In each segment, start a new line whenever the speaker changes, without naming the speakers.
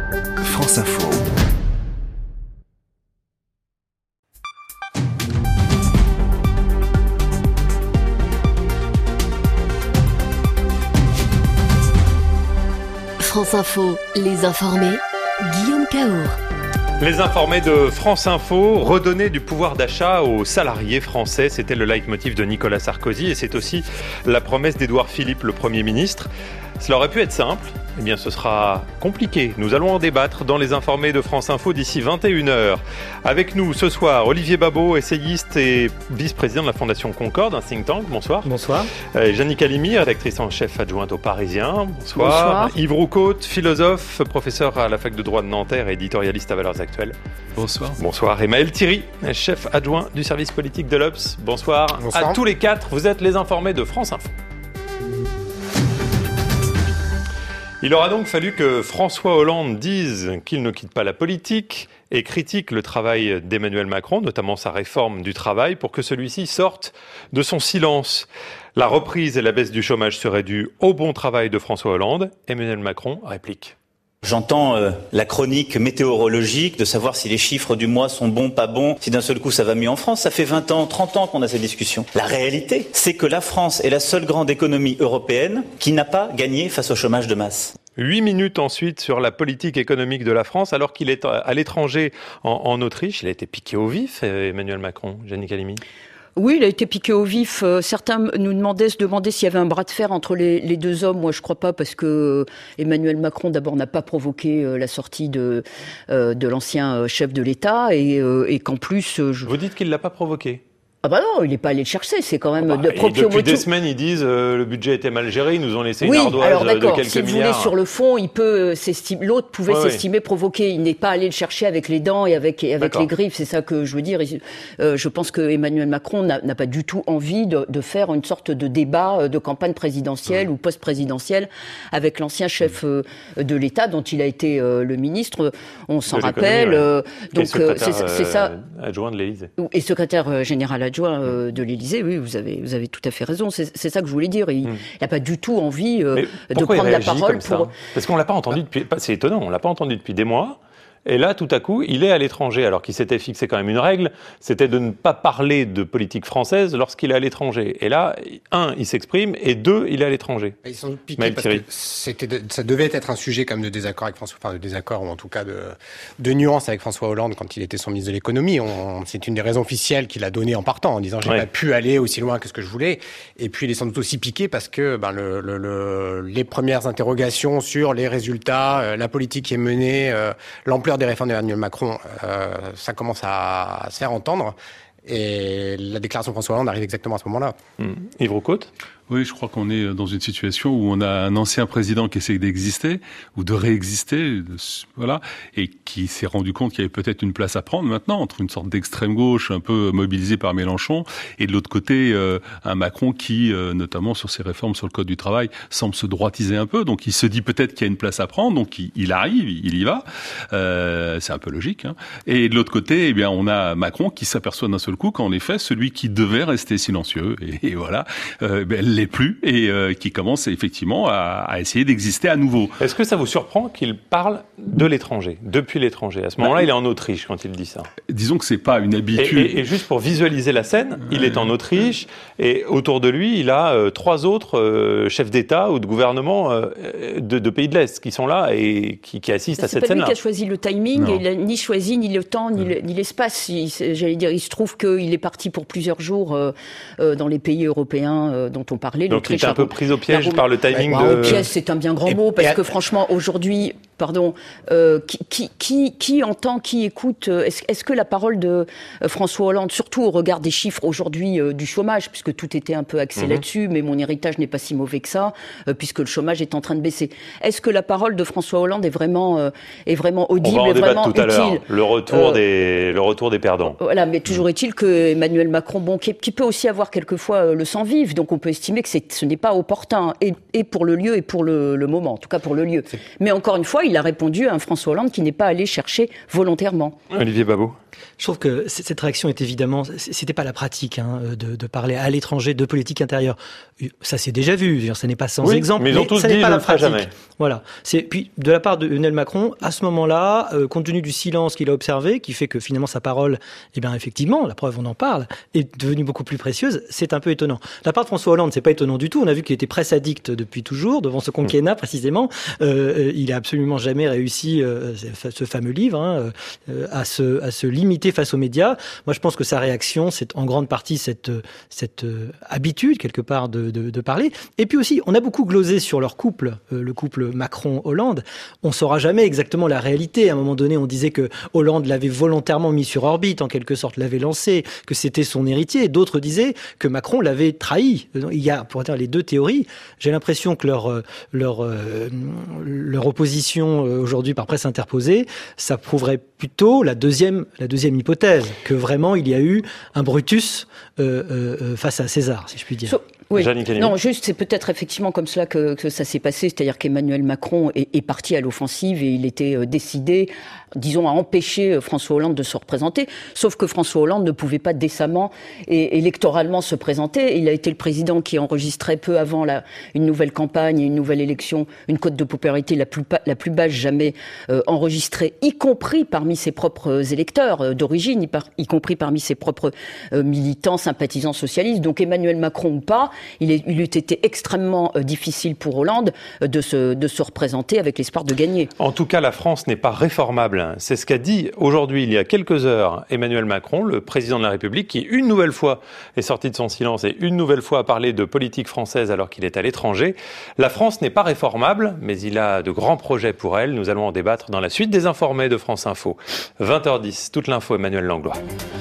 France Info.
France Info, les informés, Guillaume Caour.
Les informés de France Info, redonner du pouvoir d'achat aux salariés français, c'était le leitmotiv de Nicolas Sarkozy et c'est aussi la promesse d'Édouard Philippe, le Premier ministre. Cela aurait pu être simple, eh bien ce sera compliqué. Nous allons en débattre dans les informés de France Info d'ici 21h. Avec nous ce soir, Olivier Babot, essayiste et vice-président de la Fondation Concorde, un think tank. Bonsoir.
Bonsoir.
Jannick Halimi, rédactrice en chef adjointe au Parisien. Bonsoir.
Bonsoir.
Yves Roucaute, philosophe, professeur à la fac de droit de Nanterre et éditorialiste à Valeurs Actuelles.
Bonsoir.
Bonsoir. Et Maël Thierry, chef adjoint du service politique de l'Obs. Bonsoir.
Bonsoir.
À tous les quatre, vous êtes les informés de France Info. Il aura donc fallu que François Hollande dise qu'il ne quitte pas la politique et critique le travail d'Emmanuel Macron, notamment sa réforme du travail, pour que celui-ci sorte de son silence. La reprise et la baisse du chômage seraient dues au bon travail de François Hollande. Emmanuel Macron réplique.
J'entends la chronique météorologique de savoir si les chiffres du mois sont bons, pas bons, si d'un seul coup ça va mieux en France. Ça fait 20 ans, 30 ans qu'on a ces discussions. La réalité, c'est que la France est la seule grande économie européenne qui n'a pas gagné face au chômage de masse.
8 minutes ensuite sur la politique économique de la France, alors qu'il est à l'étranger en Autriche. Il a été piqué au vif, Emmanuel Macron, Jannick Halimi.
Oui, il a été piqué au vif. Certains nous se demandaient s'il y avait un bras de fer entre les deux hommes. Moi, je crois pas, parce que Emmanuel Macron, d'abord, n'a pas provoqué la sortie de l'ancien chef de l'État et qu'en plus...
Vous dites qu'il l'a pas provoqué?
Ah bah non, il n'est pas allé le chercher, c'est quand même de
proprio motu. Depuis des semaines, ils disent le budget était mal géré, ils nous ont laissé une ardoise
alors,
de quelques
si vous
milliards.
voulez, sur le fond, l'autre pouvait s'estimer provoqué. Il n'est pas allé le chercher avec les dents et avec les griffes, c'est ça que je veux dire. Je pense que Emmanuel Macron n'a pas du tout envie de faire une sorte de débat de campagne présidentielle ou post-présidentielle avec l'ancien chef de l'État dont il a été le ministre. On s'en rappelle.
Donc
c'est ça.
Adjoint de l'Élysée.
Et secrétaire général adjoint de l'Élysée, oui, vous avez tout à fait raison. C'est ça que je voulais dire. Il n'a pas du tout envie de prendre la parole pour...
Parce qu'on l'a pas entendu depuis... C'est étonnant, on l'a pas entendu depuis des mois. Et là, tout à coup, il est à l'étranger, alors qu'il s'était fixé quand même une règle, c'était de ne pas parler de politique française lorsqu'il est à l'étranger. Et là, il s'exprime, et il est à l'étranger.
Ils sont piqués parce que ça devait être un sujet comme de désaccord avec François, enfin de désaccord ou en tout cas de nuance avec François Hollande quand il était son ministre de l'économie. C'est une des raisons officielles qu'il a données en partant, en disant j'ai pas pu aller aussi loin que ce que je voulais. Et puis il est sans doute aussi piqué parce que les premières interrogations sur les résultats, la politique qui est menée, l'ampleur des réformes d'Emmanuel Macron, ça commence à se faire entendre. Et la déclaration de François Hollande arrive exactement à ce moment-là.
Yves Roucaute ?
Oui, je crois qu'on est dans une situation où on a un ancien président qui essaie d'exister ou de réexister, voilà, et qui s'est rendu compte qu'il y avait peut-être une place à prendre maintenant entre une sorte d'extrême gauche un peu mobilisée par Mélenchon et de l'autre côté un Macron qui, notamment sur ses réformes sur le code du travail, semble se droitiser un peu. Donc il se dit peut-être qu'il y a une place à prendre, donc il arrive, il y va. C'est un peu logique. Hein. Et de l'autre côté, eh bien, on a Macron qui s'aperçoit d'un seul coup qu'en effet, celui qui devait rester silencieux, et voilà, l'est plus et qui commence effectivement à essayer d'exister à nouveau.
Est-ce que ça vous surprend qu'il parle de l'étranger, depuis l'étranger? À ce moment-là, il est en Autriche quand il dit ça.
Disons que c'est pas une habitude.
Et juste pour visualiser la scène, il est en Autriche et autour de lui, il a 3 autres chefs d'État ou de gouvernement de pays de l'Est qui sont là et qui assistent à cette scène-là.
C'est pas lui qui a choisi le timing, il n'a ni choisi ni le temps ni l'espace. J'allais dire, il se trouve qu'il est parti pour plusieurs jours dans les pays européens dont on parlait.
Donc il est un peu pris au piège par le timing de...
Au piège, c'est un bien grand mot, parce que franchement, aujourd'hui, qui entend, qui écoute, est-ce que la parole de François Hollande, surtout au regard des chiffres aujourd'hui du chômage, puisque tout était un peu axé là-dessus, mais mon héritage n'est pas si mauvais que ça, puisque le chômage est en train de baisser. Est-ce que la parole de François Hollande est vraiment audible,
on va en
et vraiment
tout à l'heure.
utile?
Le retour des perdants.
Voilà, mais toujours est-il que Emmanuel Macron, qui peut aussi avoir quelquefois le sang vif, donc on peut estimer que ce n'est pas opportun, et pour le lieu et pour le moment, en tout cas pour le lieu. Mais encore une fois, il a répondu à un François Hollande qui n'est pas allé chercher volontairement.
Olivier Babot.
Je trouve que cette réaction est évidemment, c'était pas la pratique de parler à l'étranger de politique intérieure. Ça s'est déjà vu, ça n'est pas sans exemple.
Mais ils ont tous dit, je ne le ferai jamais.
Voilà. Puis de la part de Emmanuel Macron, à ce moment-là, compte tenu du silence qu'il a observé, qui fait que finalement sa parole, effectivement, la preuve on en parle, est devenue beaucoup plus précieuse, c'est un peu étonnant. De la part de François Hollande, c'est pas étonnant du tout. On a vu qu'il était presse addict depuis toujours, devant ce quinquennat précisément. Il a absolument jamais réussi, ce fameux livre, à se limiter face aux médias. Moi, je pense que sa réaction, c'est en grande partie cette habitude, quelque part, de parler. Et puis aussi, on a beaucoup glosé sur leur couple, le couple Macron-Hollande. On ne saura jamais exactement la réalité. À un moment donné, on disait que Hollande l'avait volontairement mis sur orbite, en quelque sorte, l'avait lancé, que c'était son héritier. D'autres disaient que Macron l'avait trahi. Il y a, pour dire les deux théories, j'ai l'impression que leur opposition aujourd'hui par presse interposée, ça prouverait plutôt la deuxième hypothèse, que vraiment il y a eu un Brutus face à César, si je puis dire.
Oui. Non, juste, c'est peut-être effectivement comme cela que ça s'est passé, c'est-à-dire qu'Emmanuel Macron est parti à l'offensive et il était décidé, disons, à empêcher François Hollande de se représenter, sauf que François Hollande ne pouvait pas décemment et électoralement se présenter. Il a été le président qui enregistrait peu avant une nouvelle campagne, une nouvelle élection, une cote de popularité la plus basse jamais enregistrée, y compris parmi ses propres électeurs d'origine, y compris parmi ses propres militants, sympathisants socialistes. Donc Emmanuel Macron ou pas, il eût été extrêmement difficile pour Hollande de se représenter avec l'espoir de gagner.
En tout cas, la France n'est pas réformable. C'est ce qu'a dit aujourd'hui, il y a quelques heures, Emmanuel Macron, le président de la République, qui une nouvelle fois est sorti de son silence et une nouvelle fois a parlé de politique française alors qu'il est à l'étranger. La France n'est pas réformable, mais il a de grands projets pour elle. Nous allons en débattre dans la suite des Informés de France Info. 20h10, toute l'info, Emmanuel Langlois.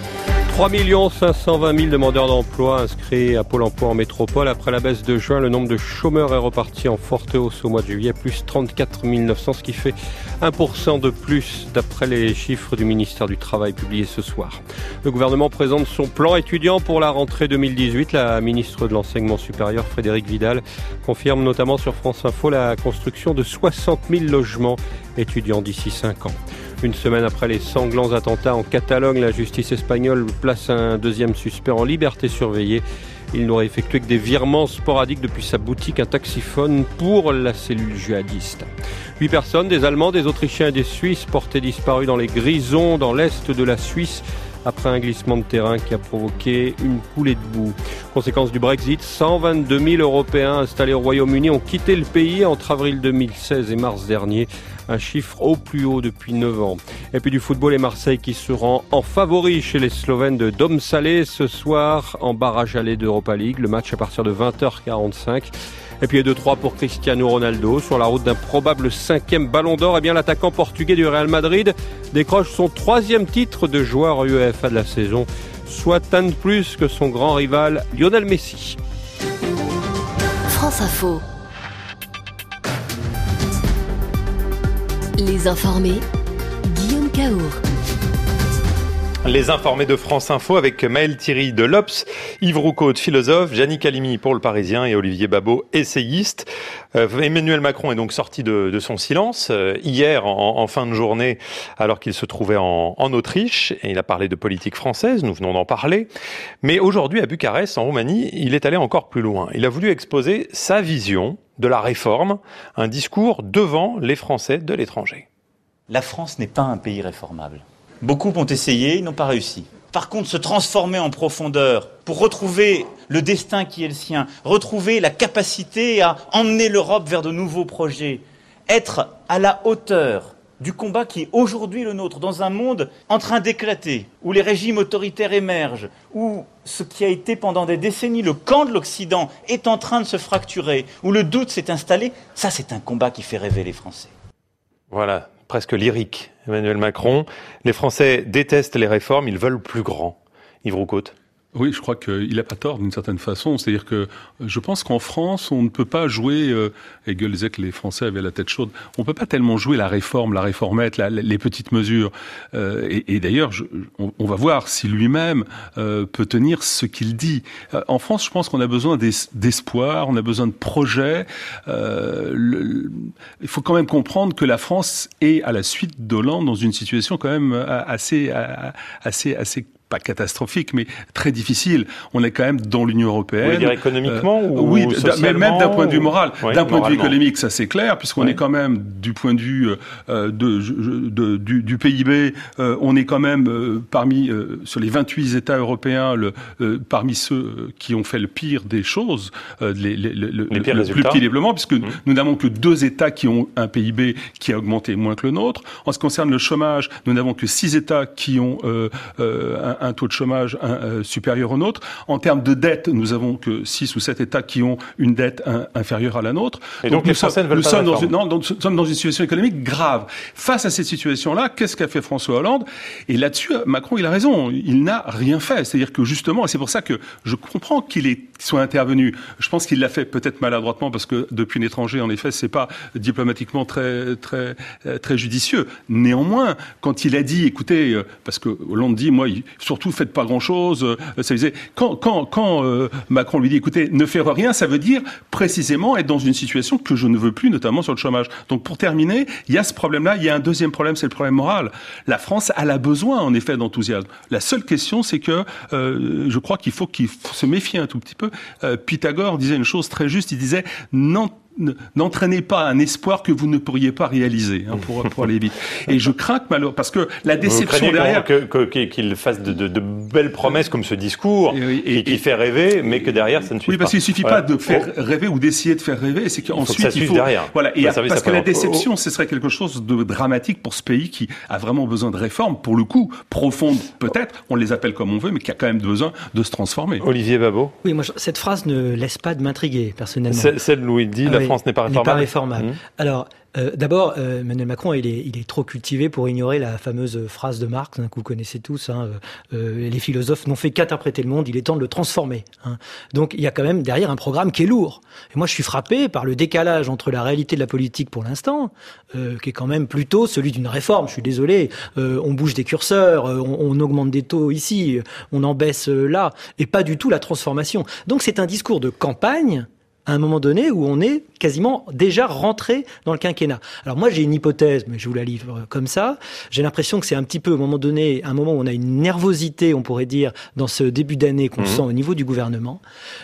3 520 000 demandeurs d'emploi inscrits à Pôle emploi en métropole. Après la baisse de juin, le nombre de chômeurs est reparti en forte hausse au mois de juillet, plus 34 900, ce qui fait 1% de plus d'après les chiffres du ministère du Travail publiés ce soir. Le gouvernement présente son plan étudiant pour la rentrée 2018. La ministre de l'Enseignement supérieur, Frédérique Vidal, confirme notamment sur France Info la construction de 60 000 logements étudiants d'ici 5 ans. Une semaine après les sanglants attentats en Catalogne, la justice espagnole place un deuxième suspect en liberté surveillée. Il n'aurait effectué que des virements sporadiques depuis sa boutique, un taxiphone pour la cellule djihadiste. 8 personnes, des Allemands, des Autrichiens et des Suisses, portés disparus dans les Grisons, dans l'est de la Suisse, après un glissement de terrain qui a provoqué une coulée de boue. Conséquence du Brexit, 122 000 Européens installés au Royaume-Uni ont quitté le pays entre avril 2016 et mars dernier. Un chiffre au plus haut depuis 9 ans. Et puis du football et Marseille qui se rend en favori chez les Slovènes de Domsalé ce soir en barrage aller d'Europa League. Le match à partir de 20h45. Et puis 2-3 pour Cristiano Ronaldo sur la route d'un probable 5e ballon d'or. Eh bien l'attaquant portugais du Real Madrid décroche son 3e titre de joueur UEFA de la saison, soit un de plus que son grand rival Lionel Messi.
France Info. Les Informés, Guillaume Caour.
Les Informés de France Info avec Maël Thierry de l'Obs, Yves Roucaud, philosophe, Gianni Calimi pour Le Parisien et Olivier Babot, essayiste. Emmanuel Macron est donc sorti de son silence hier en fin de journée alors qu'il se trouvait en Autriche et il a parlé de politique française, nous venons d'en parler. Mais aujourd'hui à Bucarest, en Roumanie, il est allé encore plus loin. Il a voulu exposer sa vision de la réforme, un discours devant les Français de l'étranger.
La France n'est pas un pays réformable. Beaucoup ont essayé, ils n'ont pas réussi. Par contre, se transformer en profondeur pour retrouver le destin qui est le sien, retrouver la capacité à emmener l'Europe vers de nouveaux projets, être à la hauteur du combat qui est aujourd'hui le nôtre, dans un monde en train d'éclater, où les régimes autoritaires émergent, où ce qui a été pendant des décennies le camp de l'Occident est en train de se fracturer, où le doute s'est installé, ça c'est un combat qui fait rêver les Français.
Voilà, presque lyrique, Emmanuel Macron. Les Français détestent les réformes, ils veulent plus grand. Yves Roucaud.
Oui, je crois qu'il n'a pas tort d'une certaine façon. C'est-à-dire que je pense qu'en France, on ne peut pas jouer, Hegel disait que les Français avaient la tête chaude, on ne peut pas tellement jouer la réforme, la réformette, les petites mesures. Et d'ailleurs, on va voir si lui-même peut tenir ce qu'il dit. En France, je pense qu'on a besoin d'espoir, on a besoin de projets. Il faut quand même comprendre que la France est, à la suite d'Hollande, dans une situation quand même assez pas catastrophique, mais très difficile. On est quand même dans l'Union européenne.
Vous voulez dire économiquement ou
oui,
socialement,
mais même d'un point de vue moral.
Oui,
d'un point de vue économique, ça c'est clair, puisqu'on est quand même, du point de vue du PIB, on est quand même parmi, sur les 28 États européens, parmi ceux qui ont fait le pire des choses, le plus petit développement, puisque nous n'avons que 2 États qui ont un PIB qui a augmenté moins que le nôtre. En ce qui concerne le chômage, nous n'avons que 6 États qui ont un taux de chômage supérieur au nôtre. En termes de dette, nous avons que 6 ou 7 États qui ont une dette inférieure à la nôtre.
Et donc les Français ne veulent pas
nous sommes dans une situation économique grave. Face à cette situation-là, qu'est-ce qu'a fait François Hollande? Et là-dessus, Macron, il a raison. Il n'a rien fait. C'est-à-dire que justement, et c'est pour ça que je comprends qu'il soit intervenu. Je pense qu'il l'a fait peut-être maladroitement parce que depuis l'étranger, en effet, c'est pas diplomatiquement très judicieux. Néanmoins, quand il a dit, écoutez, parce que Hollande dit, moi, surtout, faites pas grand-chose. Ça disait, quand Macron lui dit, écoutez, ne faire rien, ça veut dire précisément être dans une situation que je ne veux plus, notamment sur le chômage. Donc, pour terminer, il y a ce problème-là. Il y a un deuxième problème, c'est le problème moral. La France, elle a besoin, en effet, d'enthousiasme. La seule question, c'est que je crois qu'il faut se méfier un tout petit peu. Pythagore disait une chose très juste. Il disait, n'entraînez pas un espoir que vous ne pourriez pas réaliser, pour aller vite. Et je crains que malheureusement, parce que la déception derrière,
qu'il fasse de belles promesses comme ce discours qui fait rêver, mais que derrière ça ne suit pas.
Oui, parce qu'il suffit pas de faire rêver ou d'essayer de faire rêver, c'est qu'ensuite il faut
derrière.
Voilà. Et parce que la déception, ce serait quelque chose de dramatique pour ce pays qui a vraiment besoin de réformes, pour le coup profondes peut-être, on les appelle comme on veut, mais qui a quand même besoin de se transformer.
Olivier Babot.
Oui, moi cette phrase ne laisse pas de m'intriguer personnellement.
Celle où il dit la France n'est pas réformable.
Alors, d'abord, Emmanuel Macron, il est trop cultivé pour ignorer la fameuse phrase de Marx, que vous connaissez tous. Les philosophes n'ont fait qu'interpréter le monde, il est temps de le transformer. Donc, il y a quand même derrière un programme qui est lourd. Et moi, je suis frappé par le décalage entre la réalité de la politique pour l'instant, qui est quand même plutôt celui d'une réforme. Je suis désolé, on bouge des curseurs, on augmente des taux ici, on en baisse là, et pas du tout la transformation. Donc, c'est un discours de campagne à un moment donné où on est quasiment déjà rentré dans le quinquennat. Alors moi j'ai une hypothèse, mais je vous la livre comme ça. J'ai l'impression que c'est un petit peu, au moment donné, un moment où on a une nervosité, on pourrait dire, dans ce début d'année qu'on sent au niveau du gouvernement.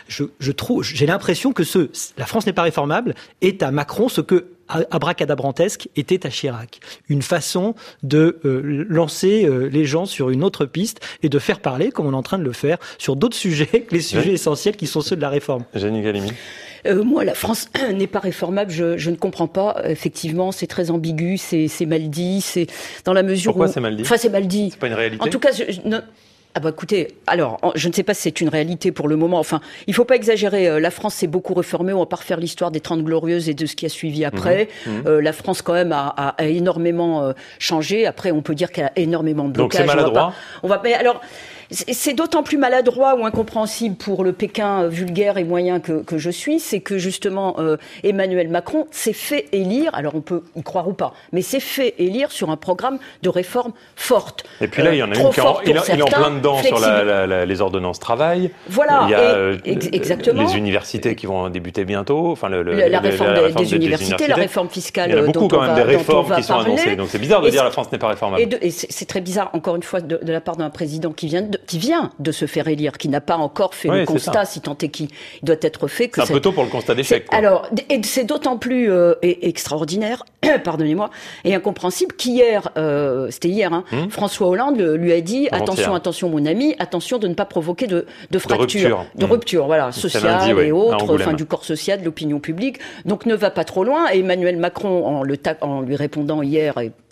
J'ai l'impression que la France n'est pas réformable est à Macron ce que abracadabrantesque était à Chirac. Une façon de lancer les gens sur une autre piste et de faire parler, comme on est en train de le faire, sur d'autres sujets que les sujets essentiels qui sont ceux de la réforme.
Jeanne Galimi.
Moi, la France n'est pas réformable. Je ne comprends pas. Effectivement, c'est très ambigu, c'est mal dit. C'est dans la mesure
Pourquoi c'est mal dit ?
Enfin, c'est mal dit.
C'est pas une réalité.
En tout cas, écoutez, alors, je ne sais pas si c'est une réalité pour le moment. Enfin, il faut pas exagérer. La France s'est beaucoup réformée. On va pas refaire l'histoire des 30 Glorieuses et de ce qui a suivi après. La France, quand même, a énormément changé. Après, on peut dire qu'elle a énormément de blocages.
Donc c'est maladroit.
Mais alors, c'est d'autant plus maladroit ou incompréhensible pour le Pékin vulgaire et moyen que je suis, c'est que justement Emmanuel Macron s'est fait élire, alors on peut y croire ou pas, mais s'est fait élire sur un programme de réforme forte.
Et puis là, il y en a une qui est en plein dedans sur les ordonnances travail.
Voilà,
il y a
exactement.
Les universités qui vont débuter bientôt, enfin
la réforme des universités, la réforme fiscale.
Il y a beaucoup quand même des réformes qui sont annoncées, donc c'est bizarre de dire la France n'est pas réformable.
Et c'est très bizarre, encore une fois, de la part d'un président qui vient de se faire élire, qui n'a pas encore fait le constat, si tant est qu'il doit être fait.
C'est un peu tôt pour le constat d'échec.
Alors, et c'est d'autant plus extraordinaire, pardonnez-moi, et incompréhensible qu'hier, c'était hier, François Hollande lui a dit attention mon ami, attention de ne pas provoquer de fracture, de rupture, voilà, sociale et autres, enfin du corps social, de l'opinion publique. Donc ne va pas trop loin. Et Emmanuel Macron, en lui répondant hier,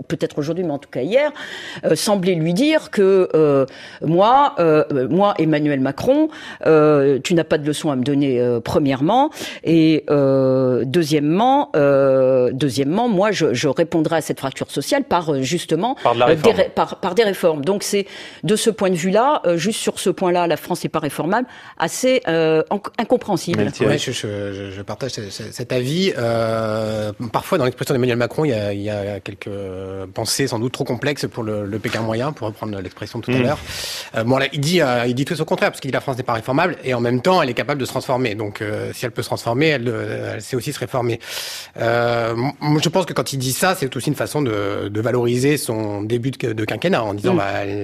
peut-être aujourd'hui, mais en tout cas hier, semblait lui dire que moi, Emmanuel Macron, tu n'as pas de leçon à me donner, premièrement, et deuxièmement, moi, je répondrai à cette fracture sociale par justement par des réformes. Donc c'est de ce point de vue-là, juste sur ce point-là, la France n'est pas réformable, assez incompréhensible.
Ouais, je partage cet avis. Parfois, dans l'expression d'Emmanuel Macron, il y a quelques pensées sans doute trop complexes pour le Pékin moyen, pour reprendre l'expression tout à l'heure. Là, il dit tout au contraire, parce qu'il dit la France n'est pas réformable, et en même temps, elle est capable de se transformer. Donc, si elle peut se transformer, elle sait aussi se réformer. Je pense que quand il dit ça, c'est aussi une façon de valoriser son début de quinquennat, en disant,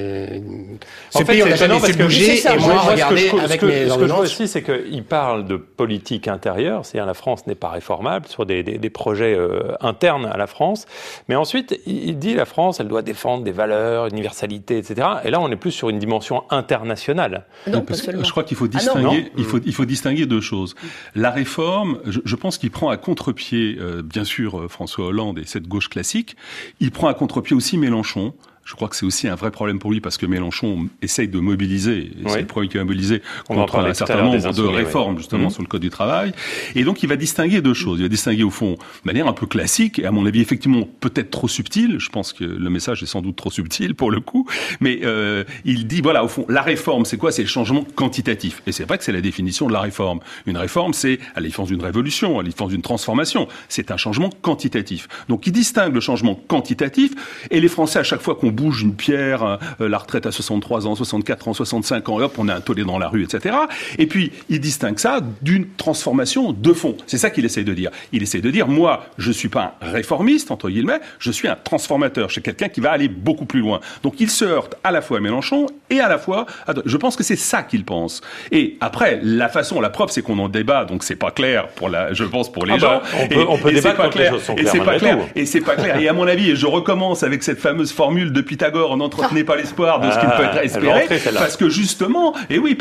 ce pays, on n'a jamais su bouger, et moi, regardez, avec mes ordonnances.
Ce que je vois aussi, c'est qu'il parle de politique intérieure, c'est-à-dire la France n'est pas réformable sur des projets internes à la France, mais ensuite, il dit la France, elle doit défendre des valeurs, universalité, etc. Et là, on est plus sur une dimension internationale.
Non, pas seulement.
Je crois qu'il faut distinguer, il faut distinguer deux choses. La réforme, je pense qu'il prend à contre-pied, bien sûr, François Hollande et cette gauche classique. Il prend à contre-pied aussi Mélenchon. Je crois que c'est aussi un vrai problème pour lui parce que Mélenchon essaye de mobiliser, c'est le premier qui va mobiliser contre un certain nombre de réformes justement sur le code du travail. Et donc il va distinguer deux choses. Il va distinguer au fond de manière un peu classique et à mon avis effectivement peut-être trop subtile. Je pense que le message est sans doute trop subtil pour le coup. Mais il dit voilà au fond la réforme c'est quoi? C'est le changement quantitatif. Et c'est vrai que c'est la définition de la réforme. Une réforme c'est à la différence d'une révolution, à la différence d'une transformation. C'est un changement quantitatif. Donc il distingue le changement quantitatif et les Français à chaque fois qu'on bouge une pierre, la retraite à 63 ans, 64 ans, 65 ans, et hop, on a un tollé dans la rue, etc. Et puis, il distingue ça d'une transformation de fond. C'est ça qu'il essaie de dire. Il essaie de dire, moi, je suis pas un réformiste, entre guillemets, je suis un transformateur. Je suis quelqu'un qui va aller beaucoup plus loin. Donc, il se heurte à la fois à Mélenchon et à la fois je pense que c'est ça qu'il pense. Et après, la preuve, c'est qu'on en débat, donc c'est pas clair je pense, pour les gens.
On peut débattre quand les choses sont claires.
Et c'est pas clair. Et à mon avis, et je recommence avec cette fameuse formule de Pythagore, on n'entretenait pas l'espoir de ce qu'il peut être espéré, parce que justement,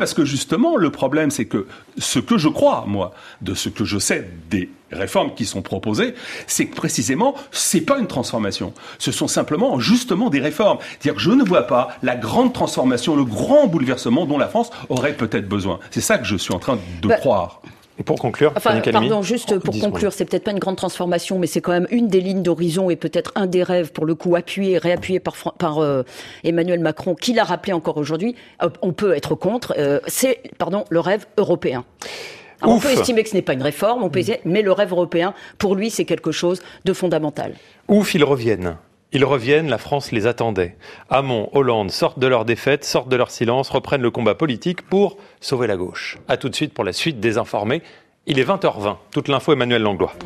le problème, c'est que ce que je crois, moi, de ce que je sais des réformes qui sont proposées, c'est que précisément, c'est pas une transformation. Ce sont simplement, justement, des réformes. C'est-à-dire que je ne vois pas la grande transformation, le grand bouleversement dont la France aurait peut-être besoin. C'est ça que je suis en train de croire.
Et pour conclure,
conclure, c'est peut-être pas une grande transformation, mais c'est quand même une des lignes d'horizon et peut-être un des rêves, pour le coup, réappuyé par Emmanuel Macron, qui l'a rappelé encore aujourd'hui. On peut être contre. C'est le rêve européen. Alors, on peut estimer que ce n'est pas une réforme, mais le rêve européen, pour lui, c'est quelque chose de fondamental.
Ouf, ils reviennent. Ils reviennent, la France les attendait. Hamon, Hollande sortent de leur défaite, sortent de leur silence, reprennent le combat politique pour sauver la gauche. A tout de suite pour la suite des Informés. Il est 20h20. Toute l'info, Emmanuel Langlois.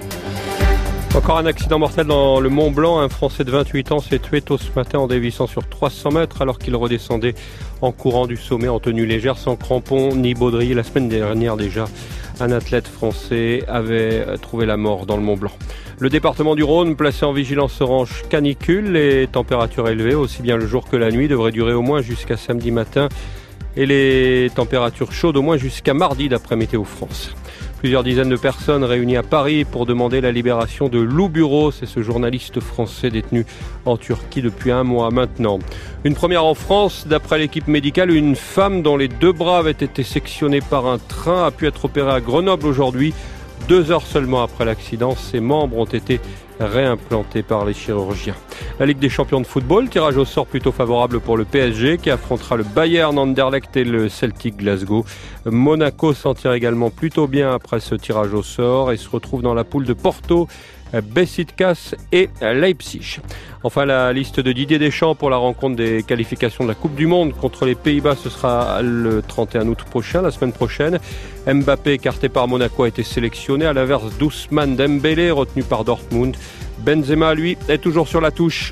Encore un accident mortel dans le Mont Blanc. Un Français de 28 ans s'est tué tôt ce matin en dévissant sur 300 mètres alors qu'il redescendait en courant du sommet en tenue légère, sans crampons ni baudrier. La semaine dernière déjà, un athlète français avait trouvé la mort dans le Mont Blanc. Le département du Rhône, placé en vigilance orange canicule, les températures élevées, aussi bien le jour que la nuit, devraient durer au moins jusqu'à samedi matin. Et les températures chaudes au moins jusqu'à mardi, d'après Météo France. Plusieurs dizaines de personnes réunies à Paris pour demander la libération de Lou Bureau. C'est ce journaliste français détenu en Turquie depuis 1 mois maintenant. Une première en France, d'après l'équipe médicale, une femme dont les 2 bras avaient été sectionnés par un train a pu être opérée à Grenoble aujourd'hui. 2 heures seulement après l'accident, ses membres ont été réimplantés par les chirurgiens. La Ligue des champions de football, tirage au sort plutôt favorable pour le PSG qui affrontera le Bayern Anderlecht et le Celtic Glasgow. Monaco s'en tire également plutôt bien après ce tirage au sort et se retrouve dans la poule de Porto, Beşiktaş et Leipzig. Enfin, la liste de Didier Deschamps pour la rencontre des qualifications de la Coupe du Monde contre les Pays-Bas, ce sera le 31 août prochain, la semaine prochaine. Mbappé, écarté par Monaco, a été sélectionné. À l'inverse, d'Ousmane Dembélé, retenu par Dortmund. Benzema, lui, est toujours sur la touche.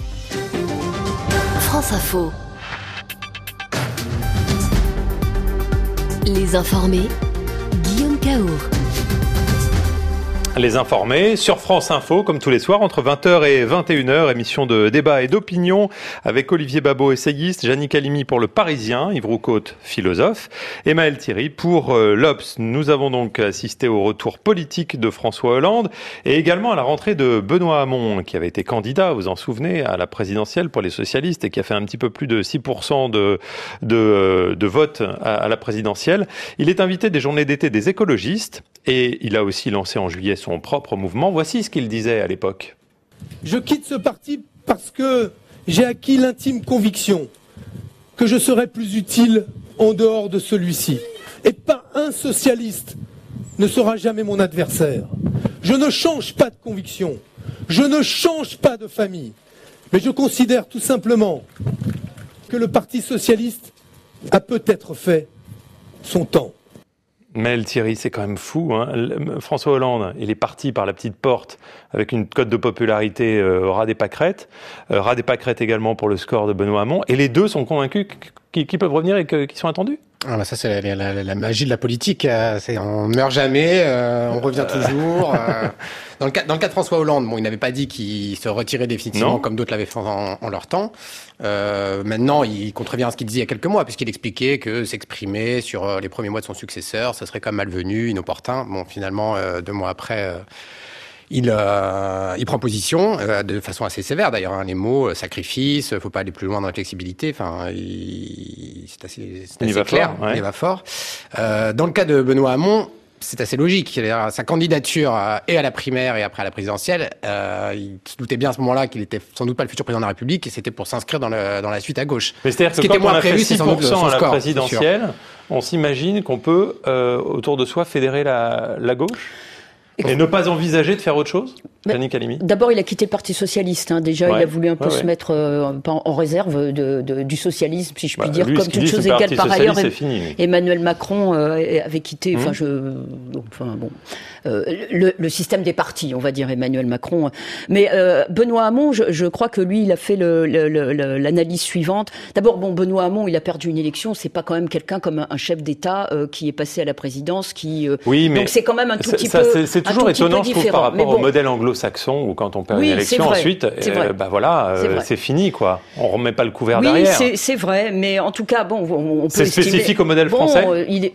France Info. Les Informés, Guillaume Caour.
Les informés sur France Info, comme tous les soirs, entre 20h et 21h, émission de débat et d'opinion avec Olivier Babot, essayiste, Jannick Halimi pour Le Parisien, Yves Roucaute, philosophe, et Maël Thierry pour l'Obs. Nous avons donc assisté au retour politique de François Hollande et également à la rentrée de Benoît Hamon, qui avait été candidat, vous en souvenez, à la présidentielle pour les socialistes et qui a fait un petit peu plus de 6% de vote à la présidentielle. Il est invité des journées d'été des écologistes et il a aussi lancé en juillet son propre mouvement. Voici ce qu'il disait à l'époque.
Je quitte ce parti parce que j'ai acquis l'intime conviction que je serai plus utile en dehors de celui-ci. Et pas un socialiste ne sera jamais mon adversaire. Je ne change pas de conviction. Je ne change pas de famille. Mais je considère tout simplement que le Parti socialiste a peut-être fait son temps.
Maël Thierry, c'est quand même fou, hein. François Hollande, il est parti par la petite porte avec une cote de popularité au ras des pâquerettes. Ras des pâquerettes également pour le score de Benoît Hamon. Et les deux sont convaincus qu'ils peuvent revenir et qu'ils sont attendus.
Ah bah ça c'est la magie de la politique. On meurt jamais, on revient toujours. Dans le cas de François Hollande, bon, il n'avait pas dit qu'il se retirait définitivement comme d'autres l'avaient fait en leur temps. Maintenant, il contrevient à ce qu'il disait il y a quelques mois, puisqu'il expliquait que s'exprimer sur les premiers mois de son successeur, ce serait comme malvenu, inopportun. Bon, finalement, 2 mois après, il prend position de façon assez sévère d'ailleurs, hein, les mots sacrifice, faut pas aller plus loin dans la flexibilité, enfin c'est assez clair,
fort, ouais.
Il va fort. Dans le cas de Benoît Hamon, c'est assez logique. Sa candidature et à la primaire et après à la présidentielle, il se doutait bien à ce moment-là qu'il était sans doute pas le futur président de la République et c'était pour s'inscrire dans la suite à gauche.
Mais c'est-à-dire que quand on a fait 6% à la présidentielle, on s'imagine qu'on peut autour de soi fédérer la gauche et ne pas envisager de faire autre chose, Jannick Halimi.
D'abord, il a quitté le Parti socialiste. Hein. Déjà, il a voulu un peu se mettre en réserve du socialisme, si je puis dire, comme toute chose égale. Par ailleurs, Emmanuel Macron avait quitté. Le système des partis, on va dire, Emmanuel Macron. Mais Benoît Hamon, je crois que lui, il a fait l'analyse suivante. D'abord, Benoît Hamon, il a perdu une élection. C'est pas quand même quelqu'un comme un chef d'État qui est passé à la présidence, donc c'est quand même un tout petit peu.
C'est toujours étonnant, je trouve, par rapport au modèle anglo-saxon où quand on perd une élection, ensuite, c'est fini, quoi. On remet pas le couvert derrière.
Oui, c'est vrai, mais en tout cas, on peut
c'est spécifique au modèle français.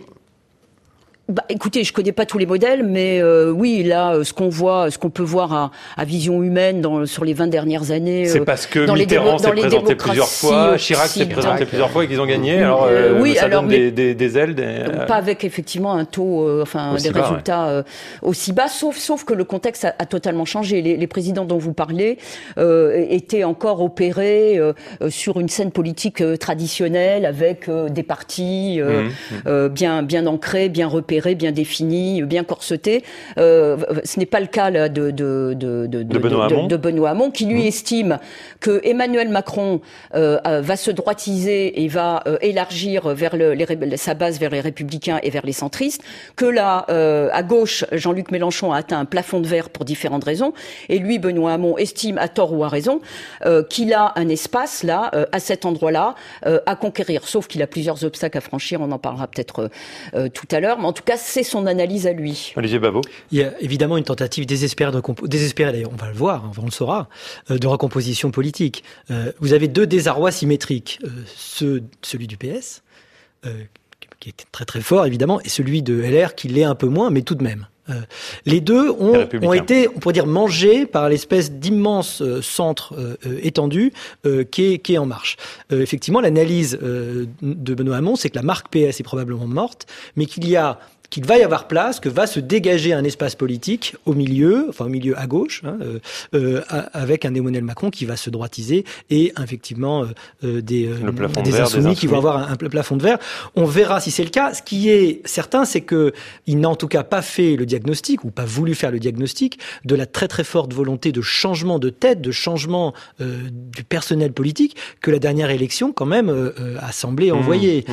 Écoutez, je connais pas tous les modèles, mais oui, là, ce qu'on peut voir à vision humaine sur les 20 dernières années.
C'est parce que Mitterrand s'est présenté plusieurs fois, Chirac s'est présenté plusieurs fois et qu'ils ont gagné. Alors, ça donne des ailes.
Pas avec effectivement un taux, des résultats aussi bas, sauf que le contexte a totalement changé. Les présidents dont vous parlez étaient encore opérés sur une scène politique traditionnelle avec des partis bien ancrés, bien repérés, bien défini, bien corseté. Ce n'est pas le cas là, de Benoît Hamon, qui lui estime que Emmanuel Macron va se droitiser et va élargir vers sa base vers les Républicains et vers les centristes, que là, à gauche, Jean-Luc Mélenchon a atteint un plafond de verre pour différentes raisons, et lui, Benoît Hamon, estime, à tort ou à raison, qu'il a un espace là, à cet endroit-là, à conquérir, sauf qu'il a plusieurs obstacles à franchir, on en parlera peut-être tout à l'heure, mais en tout cas, c'est son analyse à lui.
Olivier Babot.
Il y a évidemment une tentative désespérée d'ailleurs, on va le voir, on le saura, de recomposition politique. Vous avez 2 désarrois symétriques. Celui du PS, qui est très très fort évidemment, et celui de LR qui l'est un peu moins, mais tout de même. Les deux ont été, on pourrait dire, mangés par l'espèce d'immense centre étendu qui est En Marche. Effectivement, l'analyse de Benoît Hamon, c'est que la marque PS est probablement morte, mais qu'il va y avoir place, que va se dégager un espace politique au milieu à gauche, avec un Emmanuel Macron qui va se droitiser et effectivement des insoumis qui vont avoir un plafond de verre. On verra si c'est le cas. Ce qui est certain, c'est que il n'a en tout cas pas fait le diagnostic, ou pas voulu faire le diagnostic, de la très très forte volonté de changement de tête, de changement du personnel politique que la dernière élection quand même a semblé envoyer.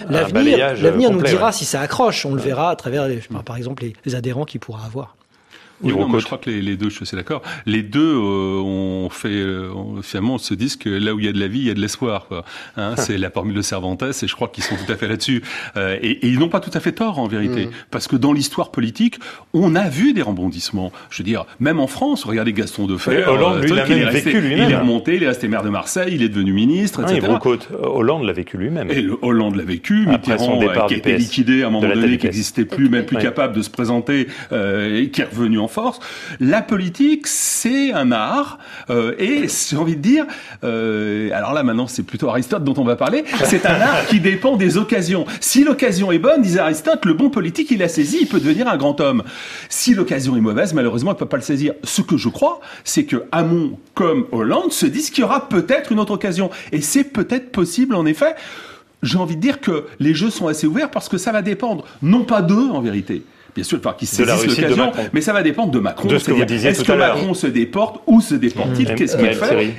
L'avenir nous dira si ça accroche. On le verra à travers, par exemple, les adhérents qu'il pourra avoir.
Oui, non, moi, je crois que les deux, je suis assez d'accord. Les deux finalement, on se disent que là où il y a de la vie, il y a de l'espoir. Quoi. Hein, c'est la formule de Cervantes, et je crois qu'ils sont tout à fait là-dessus. Et ils n'ont pas tout à fait tort, en vérité, parce que dans l'histoire politique, on a vu des rebondissements. Je veux dire, même en France, regardez Gaston Defferre.
Hollande, lui, il a même vécu lui-même.
Il est remonté, il est resté maire de Marseille, il est devenu ministre, etc.
Hollande l'a vécu lui-même.
Et Hollande l'a vécu. Mitterrand, qui a été liquidé à un moment donné, qui n'existait plus, même plus capable de se présenter, et qui est revenu en force. La politique, c'est un art, et j'ai envie de dire, alors là maintenant c'est plutôt Aristote dont on va parler, c'est un art qui dépend des occasions. Si l'occasion est bonne, disait Aristote, le bon politique il l'a saisi, il peut devenir un grand homme. Si l'occasion est mauvaise, malheureusement il ne peut pas le saisir. Ce que je crois, c'est que Hamon comme Hollande se disent qu'il y aura peut-être une autre occasion, et c'est peut-être possible en effet. J'ai envie de dire que les jeux sont assez ouverts parce que ça va dépendre, non pas d'eux en vérité, bien sûr, il qu'il saisisse l'occasion, mais ça va dépendre de Macron.
De ce que vous disiez
est-ce que Macron se déporte ou se déporte-t-il? Qu'est-ce qu'il fait?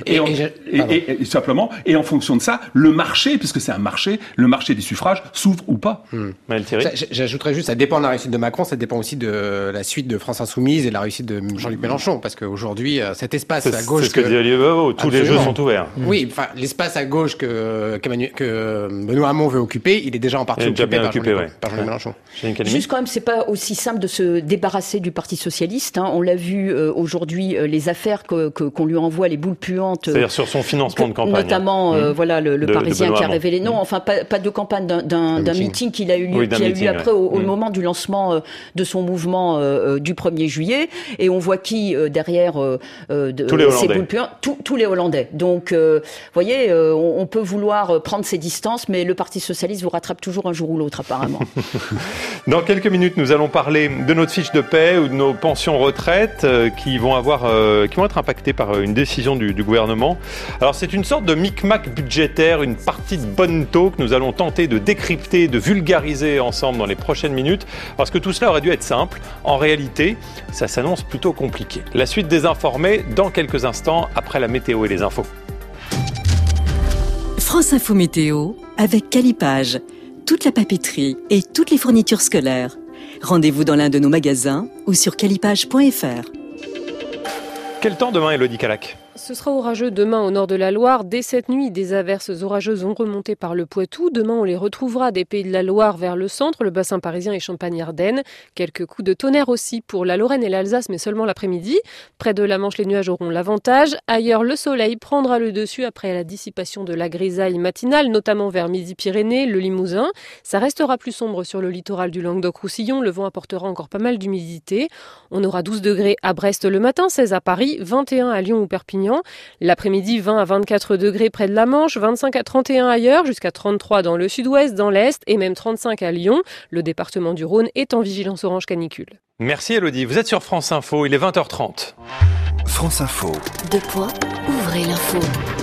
Et simplement, et en fonction de ça, le marché, puisque c'est un marché, le marché des suffrages s'ouvre ou pas.
J'ajouterais juste, ça dépend de la réussite de Macron, ça dépend aussi de la suite de France Insoumise et de la réussite de Jean-Luc Mélenchon, parce qu'aujourd'hui, cet espace à gauche...
C'est ce que disait Olivier Beau, tous les jeux sont ouverts.
Oui, enfin, l'espace à gauche que Benoît Hamon veut occuper, il est déjà en partie occupé par Jean-Luc Mélenchon.
Juste quand même, c'est pas aussi simple de se débarrasser du Parti socialiste. Hein. On l'a vu aujourd'hui, les affaires qu'on lui envoie, les boules puantes.
C'est-à-dire sur son financement de campagne.
Notamment, le Parisien qui a révélé. Non, enfin, pas de campagne, d'un meeting qu'il a eu lieu, après au moment du lancement de son mouvement du 1er juillet. Et on voit qui derrière ces boules puantes, tous les Hollandais. Donc, vous voyez, on peut vouloir prendre ses distances, mais le Parti socialiste vous rattrape toujours un jour ou l'autre, apparemment.
Dans quelques minutes, nous allons parler de notre fiche de paie ou de nos pensions retraite qui vont être impactées par une décision du gouvernement. Alors c'est une sorte de micmac budgétaire, une partie de bonne taux que nous allons tenter de décrypter, de vulgariser ensemble dans les prochaines minutes, parce que tout cela aurait dû être simple. En réalité, ça s'annonce plutôt compliqué. La suite des informés dans quelques instants après la météo et les infos.
France Info Météo avec Calipage. Toute la papeterie et toutes les fournitures scolaires. Rendez-vous dans l'un de nos magasins ou sur calipage.fr.
Quel temps demain, Élodie Calac ?
Ce sera orageux demain au nord de la Loire. Dès cette nuit, des averses orageuses ont remonté par le Poitou. Demain, on les retrouvera des Pays de la Loire vers le centre, le bassin parisien et Champagne-Ardenne. Quelques coups de tonnerre aussi pour la Lorraine et l'Alsace, mais seulement l'après-midi. Près de la Manche, les nuages auront l'avantage. Ailleurs, le soleil prendra le dessus après la dissipation de la grisaille matinale, notamment vers Midi-Pyrénées, le Limousin. Ça restera plus sombre sur le littoral du Languedoc-Roussillon. Le vent apportera encore pas mal d'humidité. On aura 12 degrés à Brest le matin, 16 à Paris, 21 à Lyon ou Perpignan. L'après-midi, 20 à 24 degrés près de la Manche, 25 à 31 ailleurs, jusqu'à 33 dans le sud-ouest, dans l'est et même 35 à Lyon. Le département du Rhône est en vigilance orange canicule.
Merci Élodie. Vous êtes sur France Info, il est 20h30.
France Info. Ouvrez l'info.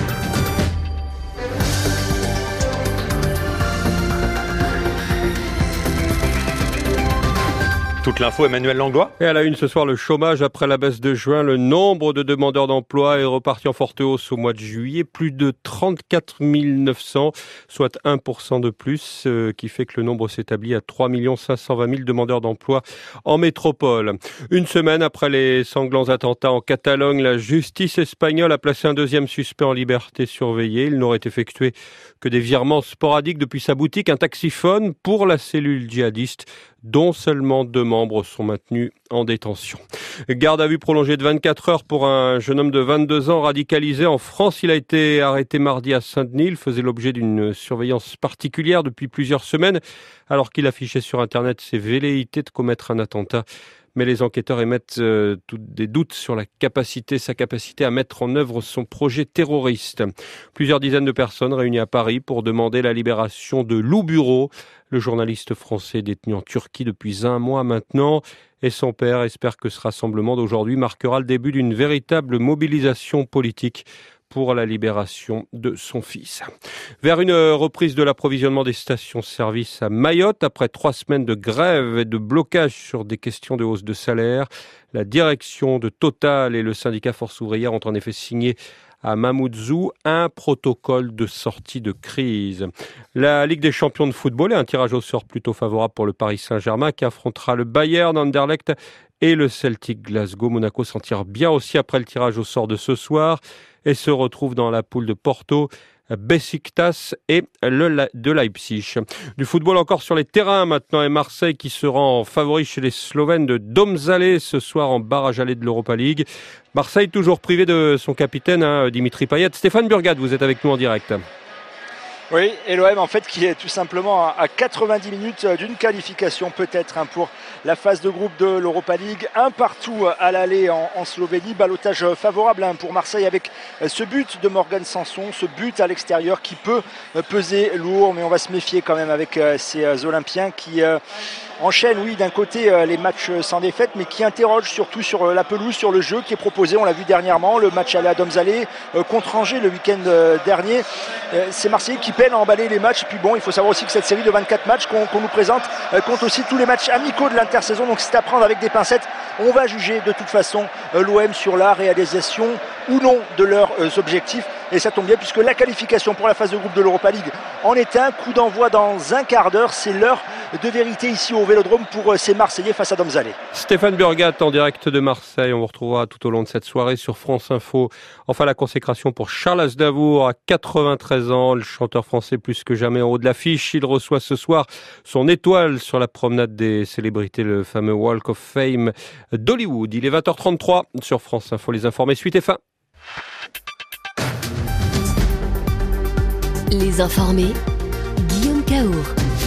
Toute l'info, Emmanuel Langlois.
Et à la une ce soir, le chômage après la baisse de juin. Le nombre de demandeurs d'emploi est reparti en forte hausse au mois de juillet. Plus de 34 900, soit 1% de plus, qui fait que le nombre s'établit à 3 520 000 demandeurs d'emploi en métropole. Une semaine après les sanglants attentats en Catalogne, la justice espagnole a placé un deuxième suspect en liberté surveillée. Il n'aurait effectué que des virements sporadiques depuis sa boutique, un taxiphone pour la cellule djihadiste, dont seulement 2 membres sont maintenus en détention. Garde à vue prolongée de 24 heures pour un jeune homme de 22 ans radicalisé en France. Il a été arrêté mardi à Saint-Denis. Il faisait l'objet d'une surveillance particulière depuis plusieurs semaines, alors qu'il affichait sur Internet ses velléités de commettre un attentat. Mais les enquêteurs émettent des doutes sur sa capacité à mettre en œuvre son projet terroriste. Plusieurs dizaines de personnes réunies à Paris pour demander la libération de Lou Bureau, le journaliste français détenu en Turquie depuis 1 mois maintenant. Et son père espère que ce rassemblement d'aujourd'hui marquera le début d'une véritable mobilisation politique pour la libération de son fils. Vers une reprise de l'approvisionnement des stations-service à Mayotte, après 3 semaines de grève et de blocage sur des questions de hausse de salaire, la direction de Total et le syndicat Force ouvrière ont en effet signé à Mamoudzou un protocole de sortie de crise. La Ligue des champions de football est un tirage au sort plutôt favorable pour le Paris Saint-Germain qui affrontera le Bayern, Anderlecht et le Celtic Glasgow. Monaco s'en tire bien aussi après le tirage au sort de ce soir et se retrouve dans la poule de Porto, Besiktas et de Leipzig. Du football encore sur les terrains maintenant, et Marseille qui se rend favori chez les Slovènes de Domžale ce soir en barrage aller de l'Europa League. Marseille toujours privé de son capitaine, Dimitri Payet. Stéphane Burgat, vous êtes avec nous en direct.
Oui, et l'OM en fait qui est tout simplement à 90 minutes d'une qualification peut-être pour la phase de groupe de l'Europa League. Un partout à l'aller en Slovénie, ballottage favorable pour Marseille avec ce but de Morgan Sanson, ce but à l'extérieur qui peut peser lourd, mais on va se méfier quand même avec ces Olympiens qui enchaînent, oui, d'un côté les matchs sans défaite, mais qui interrogent surtout sur la pelouse, sur le jeu qui est proposé. On l'a vu dernièrement, le match aller à Domžale contre Angers le week-end dernier. C'est Marseille qui peine à emballer les matchs. Et puis bon, il faut savoir aussi que cette série de 24 matchs qu'on nous présente compte aussi tous les matchs amicaux de l'intersaison. Donc c'est à prendre avec des pincettes. On va juger de toute façon l'OM sur la réalisation ou non de leurs objectifs. Et ça tombe bien puisque la qualification pour la phase de groupe de l'Europa League en est un. Coup d'envoi dans un quart d'heure. C'est l'heure de vérité ici au Vélodrome pour ces Marseillais face à Domžale.
Stéphane Burgat en direct de Marseille. On vous retrouvera tout au long de cette soirée sur France Info. Enfin, la consécration pour Charles Aznavour à 93 ans. Le chanteur français plus que jamais en haut de l'affiche. Il reçoit ce soir son étoile sur la promenade des célébrités, le fameux Walk of Fame d'Hollywood. Il est 20h33 sur France Info. Les informés, suite et fin.
Les informés, Guillaume Caour.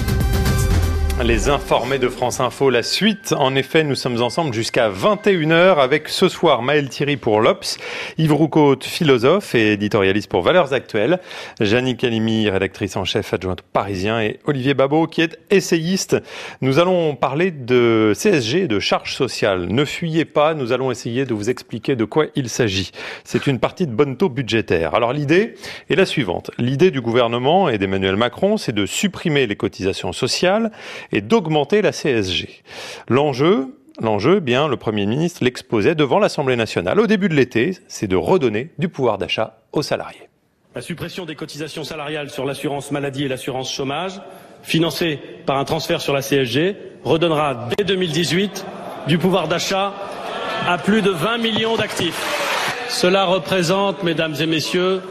Les informés de France Info, la suite. En effet, nous sommes ensemble jusqu'à 21h avec ce soir Maël Thierry pour l'Obs, Yves Roucault, philosophe et éditorialiste pour Valeurs Actuelles, Jannick Halimi, rédactrice en chef adjointe Parisien, et Olivier Babot qui est essayiste. Nous allons parler de CSG, de charges sociales. Ne fuyez pas, nous allons essayer de vous expliquer de quoi il s'agit. C'est une partie de bonne taux budgétaire. Alors l'idée est la suivante. L'idée du gouvernement et d'Emmanuel Macron, c'est de supprimer les cotisations sociales et d'augmenter la CSG. L'enjeu, bien, le Premier ministre l'exposait devant l'Assemblée nationale au début de l'été, c'est de redonner du pouvoir d'achat aux salariés.
La suppression des cotisations salariales sur l'assurance maladie et l'assurance chômage, financée par un transfert sur la CSG, redonnera dès 2018 du pouvoir d'achat à plus de 20 millions d'actifs. Cela représente, mesdames et messieurs,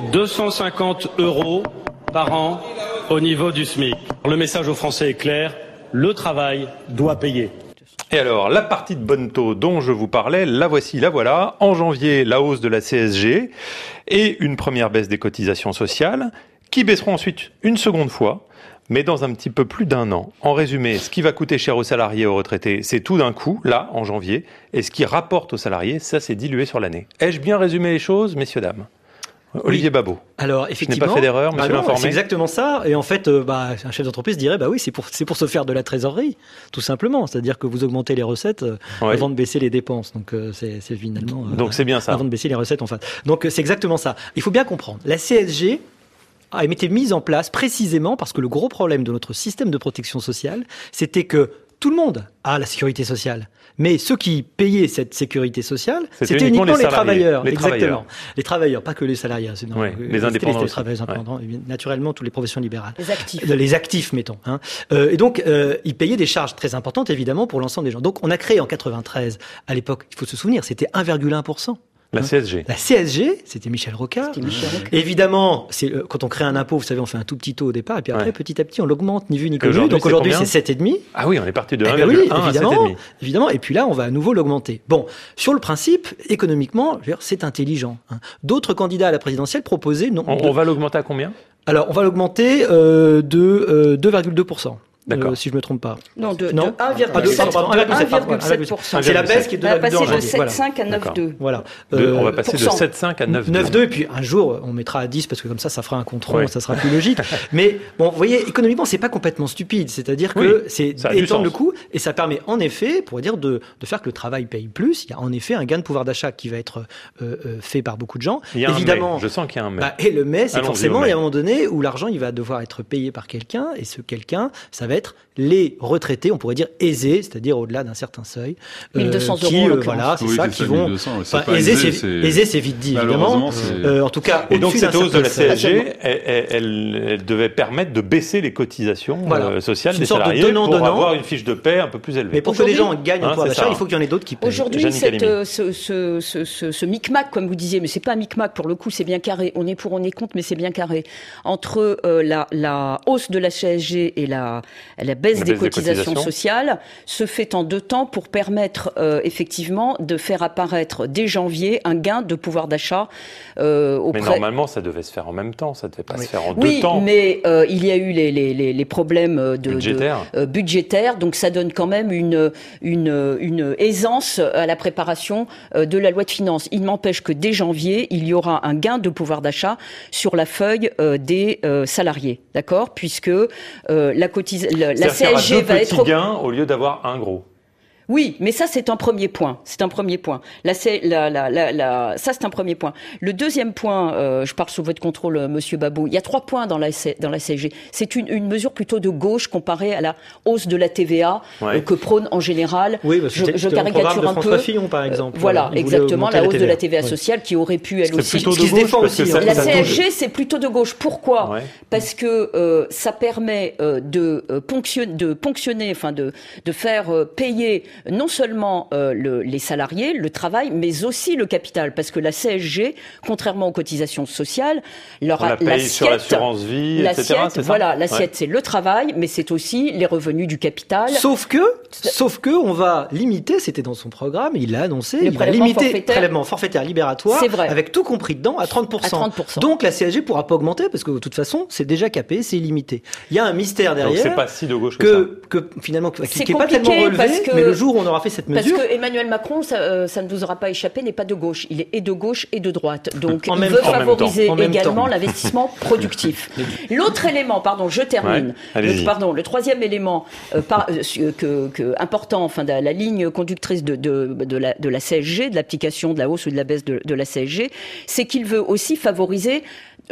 250 € par an au niveau du SMIC. Le message aux Français est clair, le travail doit payer.
Et alors, la partie de bonne taux dont je vous parlais, la voici, la voilà. En janvier, la hausse de la CSG et une première baisse des cotisations sociales qui baisseront ensuite une seconde fois, mais dans un petit peu plus d'1 an. En résumé, ce qui va coûter cher aux salariés et aux retraités, c'est tout d'un coup, là, en janvier, et ce qui rapporte aux salariés, ça s'est dilué sur l'année. Ai-je bien résumé les choses, messieurs, dames ? Olivier Babot.
Alors effectivement,
je n'ai pas fait d'erreur, monsieur l'informé.
C'est exactement ça. Et en fait, un chef d'entreprise dirait, oui, c'est pour se faire de la trésorerie, tout simplement. C'est-à-dire que vous augmentez les recettes avant de baisser les dépenses. Donc c'est finalement.
Donc c'est bien ça.
Avant de baisser les recettes en face. Donc c'est exactement ça. Il faut bien comprendre. La CSG a été mise en place précisément parce que le gros problème de notre système de protection sociale, c'était que tout le monde a la sécurité sociale. Mais ceux qui payaient cette sécurité sociale, c'était uniquement les travailleurs. Exactement. Les travailleurs, pas que les salariés.
Les indépendants.
Les travailleurs indépendants, naturellement, toutes les professions libérales.
Les actifs.
Les actifs, mettons. Et donc, ils payaient des charges très importantes, évidemment, pour l'ensemble des gens. Donc, on a créé en 93, à l'époque, il faut se souvenir, c'était 1,1%.
La CSG.
La CSG, c'était Michel Rocard. Évidemment, quand on crée un impôt, vous savez, on fait un tout petit taux au départ, et puis après, petit à petit, on l'augmente, ni vu ni connu. Donc aujourd'hui, c'est 7,5.
Ah oui, on est parti de 1,1 à 7,5.
Évidemment, et puis là, on va à nouveau l'augmenter. Bon, sur le principe, économiquement, c'est intelligent. D'autres candidats à la présidentielle proposaient...
On va l'augmenter à combien ?
Alors, on va l'augmenter de 2,2%. Si je ne me trompe pas.
Non,
1,7%. C'est la baisse qui est de 2,2%.
On va passer de 7,5 à 9,2.
Voilà.
On va passer de 7,5 à 9,2.
9,2, et puis un jour, on mettra à 10, parce que comme ça fera un contrôle, ça sera plus logique. Mais bon, vous voyez, économiquement, c'est pas complètement stupide. C'est-à-dire que c'est étendre le coût, et ça permet en effet, pour dire, de faire que le travail paye plus. Il y a en effet un gain de pouvoir d'achat qui va être fait par beaucoup de gens.
Il y a évidemment, un mais. Je sens qu'il y a un mais.
Et le mais, c'est forcément, il y a un moment donné où l'argent, il va devoir être payé par quelqu'un, et ce quelqu'un, ça va être être les retraités, on pourrait dire aisés, c'est-à-dire au-delà d'un certain seuil.
1200 €.
Voilà, c'est ça, qui vont.
1200,
aisé, c'est vite dit, évidemment. En tout cas,
et donc cette hausse de la CSG, elle devait permettre de baisser les cotisations sociales des salariés pour avoir une fiche de paie un peu plus élevée.
Mais pour que les gens gagnent un pouvoir d'achat, il faut qu'il y en ait d'autres qui payent.
Aujourd'hui, ce micmac, comme vous disiez, mais c'est pas un micmac pour le coup, c'est bien carré. On est pour, on est contre, mais c'est bien carré. Entre la hausse de la CSG et la baisse des cotisations sociales se fait en 2 temps pour permettre effectivement de faire apparaître dès janvier un gain de pouvoir d'achat auprès...
Mais normalement, ça devait se faire en même temps, ça ne devait pas se faire en 2 temps.
Oui, mais il y a eu les problèmes budgétaires, donc ça donne quand même une aisance à la préparation de la loi de finances. Il n'empêche que dès janvier, il y aura un gain de pouvoir d'achat sur la feuille des salariés, d'accord ? Puisque la CSG va être...
gains au lieu d'avoir un gros.
Oui, mais ça c'est un premier point. Ça c'est un premier point. Le deuxième point, je parle sous votre contrôle, Monsieur Babou. Il y a 3 points dans la CSG. C'est une mesure plutôt de gauche comparée à la hausse de la TVA que prône en général.
Oui,
je caricature un peu.
François Fillon, par exemple.
Voilà, exactement, la hausse de la TVA sociale qui aurait pu elle aussi.
Qui se défend aussi.
La CSG c'est plutôt de gauche. Pourquoi ? Parce que ça permet de ponctionner, enfin de faire payer non seulement les salariés, le travail, mais aussi le capital. Parce que la CSG, contrairement aux cotisations sociales,
l'assiette sur l'assurance vie, etc.
L'assiette, c'est le travail, mais c'est aussi les revenus du capital.
Sauf que on va limiter, c'était dans son programme, il l'a annoncé, il va limiter le prélèvement forfaitaire libératoire, avec tout compris dedans, à 30%. Donc la CSG pourra pas augmenter, parce que de toute façon, c'est déjà capé, c'est illimité. Il y a un mystère derrière.
Donc c'est pas si de gauche que
finalement, qui n'est pas tellement relevé, mais le jour où on aura fait cette mesure.
Parce que Emmanuel Macron, ça ne vous aura pas échappé, n'est pas de gauche. Il est et de gauche et de droite. Donc il veut favoriser également l'investissement productif. L'autre élément, je termine. Le troisième élément important, enfin de la ligne conductrice de la CSG, de l'application de la hausse ou de la baisse de la CSG, c'est qu'il veut aussi favoriser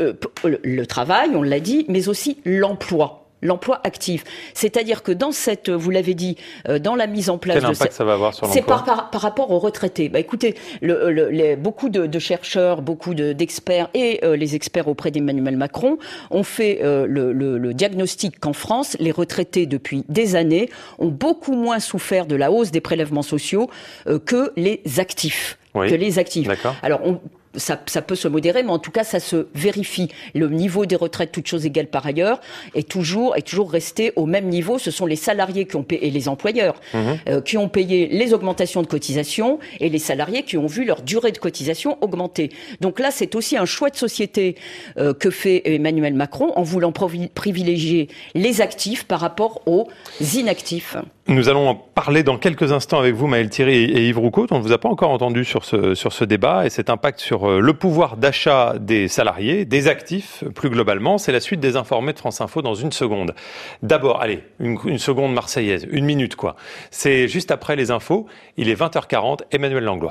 le travail, on l'a dit, mais aussi l'emploi actif. C'est-à-dire que dans cette, vous l'avez dit, dans la mise en place...
Quel impact ça va avoir sur l'emploi ?
C'est par rapport aux retraités. Écoutez, beaucoup de chercheurs, beaucoup d'experts et les experts auprès d'Emmanuel Macron ont fait le diagnostic qu'en France, les retraités depuis des années ont beaucoup moins souffert de la hausse des prélèvements sociaux que les actifs.
D'accord.
Alors, ça peut se modérer, mais en tout cas, ça se vérifie. Le niveau des retraites, toutes choses égales par ailleurs, est toujours resté au même niveau. Ce sont les salariés qui ont payé, et les employeurs, qui ont payé les augmentations de cotisation, et les salariés qui ont vu leur durée de cotisation augmenter. Donc là, c'est aussi un choix de société que fait Emmanuel Macron en voulant privilégier les actifs par rapport aux inactifs.
Nous allons en parler dans quelques instants avec vous, Maëlle Thierry et Yves Roucault. On ne vous a pas encore entendu sur ce débat et cet impact sur le pouvoir d'achat des salariés, des actifs plus globalement. C'est la suite des informés de France Info dans une seconde. D'abord, allez, une seconde marseillaise, 1 minute quoi. C'est juste après les infos. Il est 20h40, Emmanuel Langlois.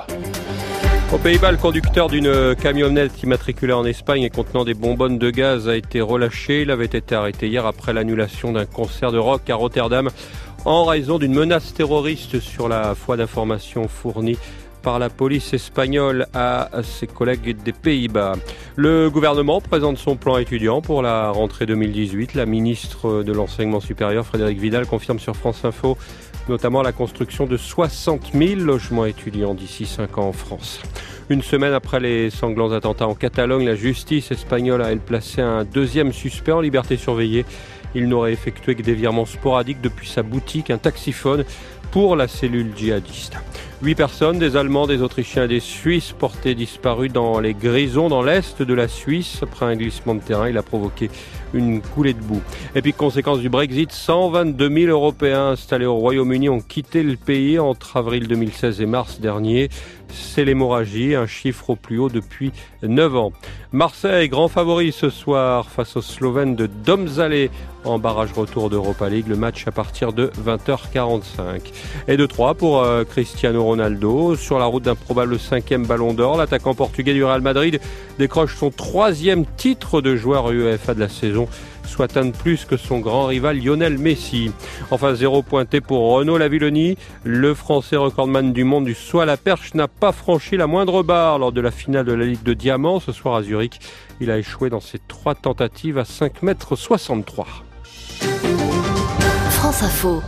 Aux Pays-Bas, le conducteur d'une camionnette immatriculée en Espagne et contenant des bonbonnes de gaz a été relâché. Il avait été arrêté hier après l'annulation d'un concert de rock à Rotterdam en raison d'une menace terroriste sur la foi d'informations fournie par la police espagnole à ses collègues des Pays-Bas. Le gouvernement présente son plan étudiant pour la rentrée 2018. La ministre de l'Enseignement supérieur, Frédérique Vidal, confirme sur France Info notamment la construction de 60 000 logements étudiants d'ici 5 ans en France. Une semaine après les sanglants attentats en Catalogne, la justice espagnole a, elle, placé un 2e suspect en liberté surveillée. Il n'aurait effectué que des virements sporadiques depuis sa boutique, un taxiphone, pour la cellule djihadiste. 8 personnes, des Allemands, des Autrichiens et des Suisses, portés disparus dans les Grisons, dans l'est de la Suisse. Après un glissement de terrain, il a provoqué une coulée de boue. Et puis, conséquence du Brexit, 122 000 Européens installés au Royaume-Uni ont quitté le pays entre avril 2016 et mars dernier. C'est l'hémorragie, un chiffre au plus haut depuis 9 ans. Marseille, grand favori ce soir face aux Slovènes de Domžale en barrage retour d'Europa League. Le match à partir de 20h45. Et de 3 pour Cristiano Ronaldo. Sur la route d'un probable 5e ballon d'or, l'attaquant portugais du Real Madrid décroche son 3e titre de joueur UEFA de la saison, soit un de plus que son grand rival Lionel Messi. Enfin, 0 pointé pour Renaud Lavillenie. Le Français recordman du monde du saut à la perche n'a pas franchi la moindre barre lors de la finale de la Ligue de Diamant ce soir à Zurich. Il a échoué dans ses 3 tentatives à 5,63 m.
France Info.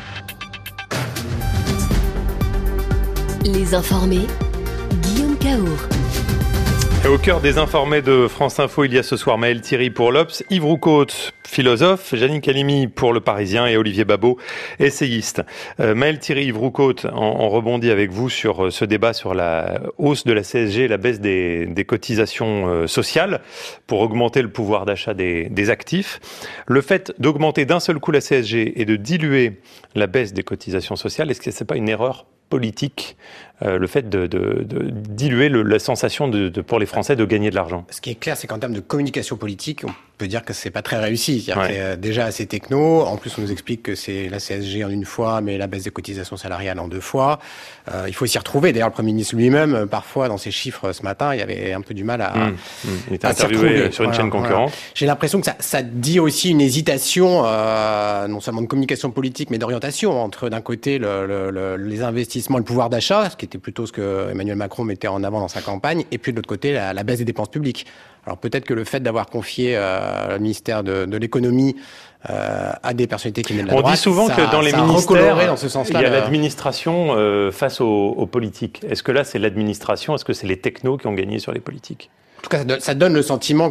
Les informés, Guillaume Caour.
Et au cœur des informés de France Info, il y a ce soir Maël Thierry pour l'Obs, Yves Roucaute, philosophe, Janine Halimi pour Le Parisien et Olivier Babot, essayiste. Maël Thierry, Yves Roucaute, on rebondit avec vous sur ce débat sur la hausse de la CSG et la baisse des cotisations sociales pour augmenter le pouvoir d'achat des actifs. Le fait d'augmenter d'un seul coup la CSG et de diluer la baisse des cotisations sociales, est-ce que c'est pas une erreur politique, le fait de diluer la sensation pour les Français de gagner de l'argent?
Ce qui est clair, c'est qu'en termes de communication politique, on peut dire que c'est pas très réussi. C'est-à-dire que c'est déjà assez techno. En plus, on nous explique que c'est la CSG en une fois, mais la baisse des cotisations salariales en 2 fois. Il faut s'y retrouver. D'ailleurs, le Premier ministre lui-même, parfois, dans ses chiffres ce matin, il avait un peu du mal à
Il était interviewé sur une chaîne concurrente.
J'ai l'impression que ça dit aussi une hésitation, non seulement de communication politique, mais d'orientation entre, d'un côté, les investissements, le pouvoir d'achat, ce qui était plutôt ce que Emmanuel Macron mettait en avant dans sa campagne, et puis de l'autre côté, la baisse des dépenses publiques. Alors peut-être que le fait d'avoir confié le ministère de l'économie à des personnalités qui viennent de la droite,
on dit souvent que dans les ministères,
dans ce sens-là,
il y a l'administration face aux politiques. Est-ce que là, c'est l'administration? Est-ce que c'est les technos qui ont gagné sur les politiques?
En tout cas, ça donne le sentiment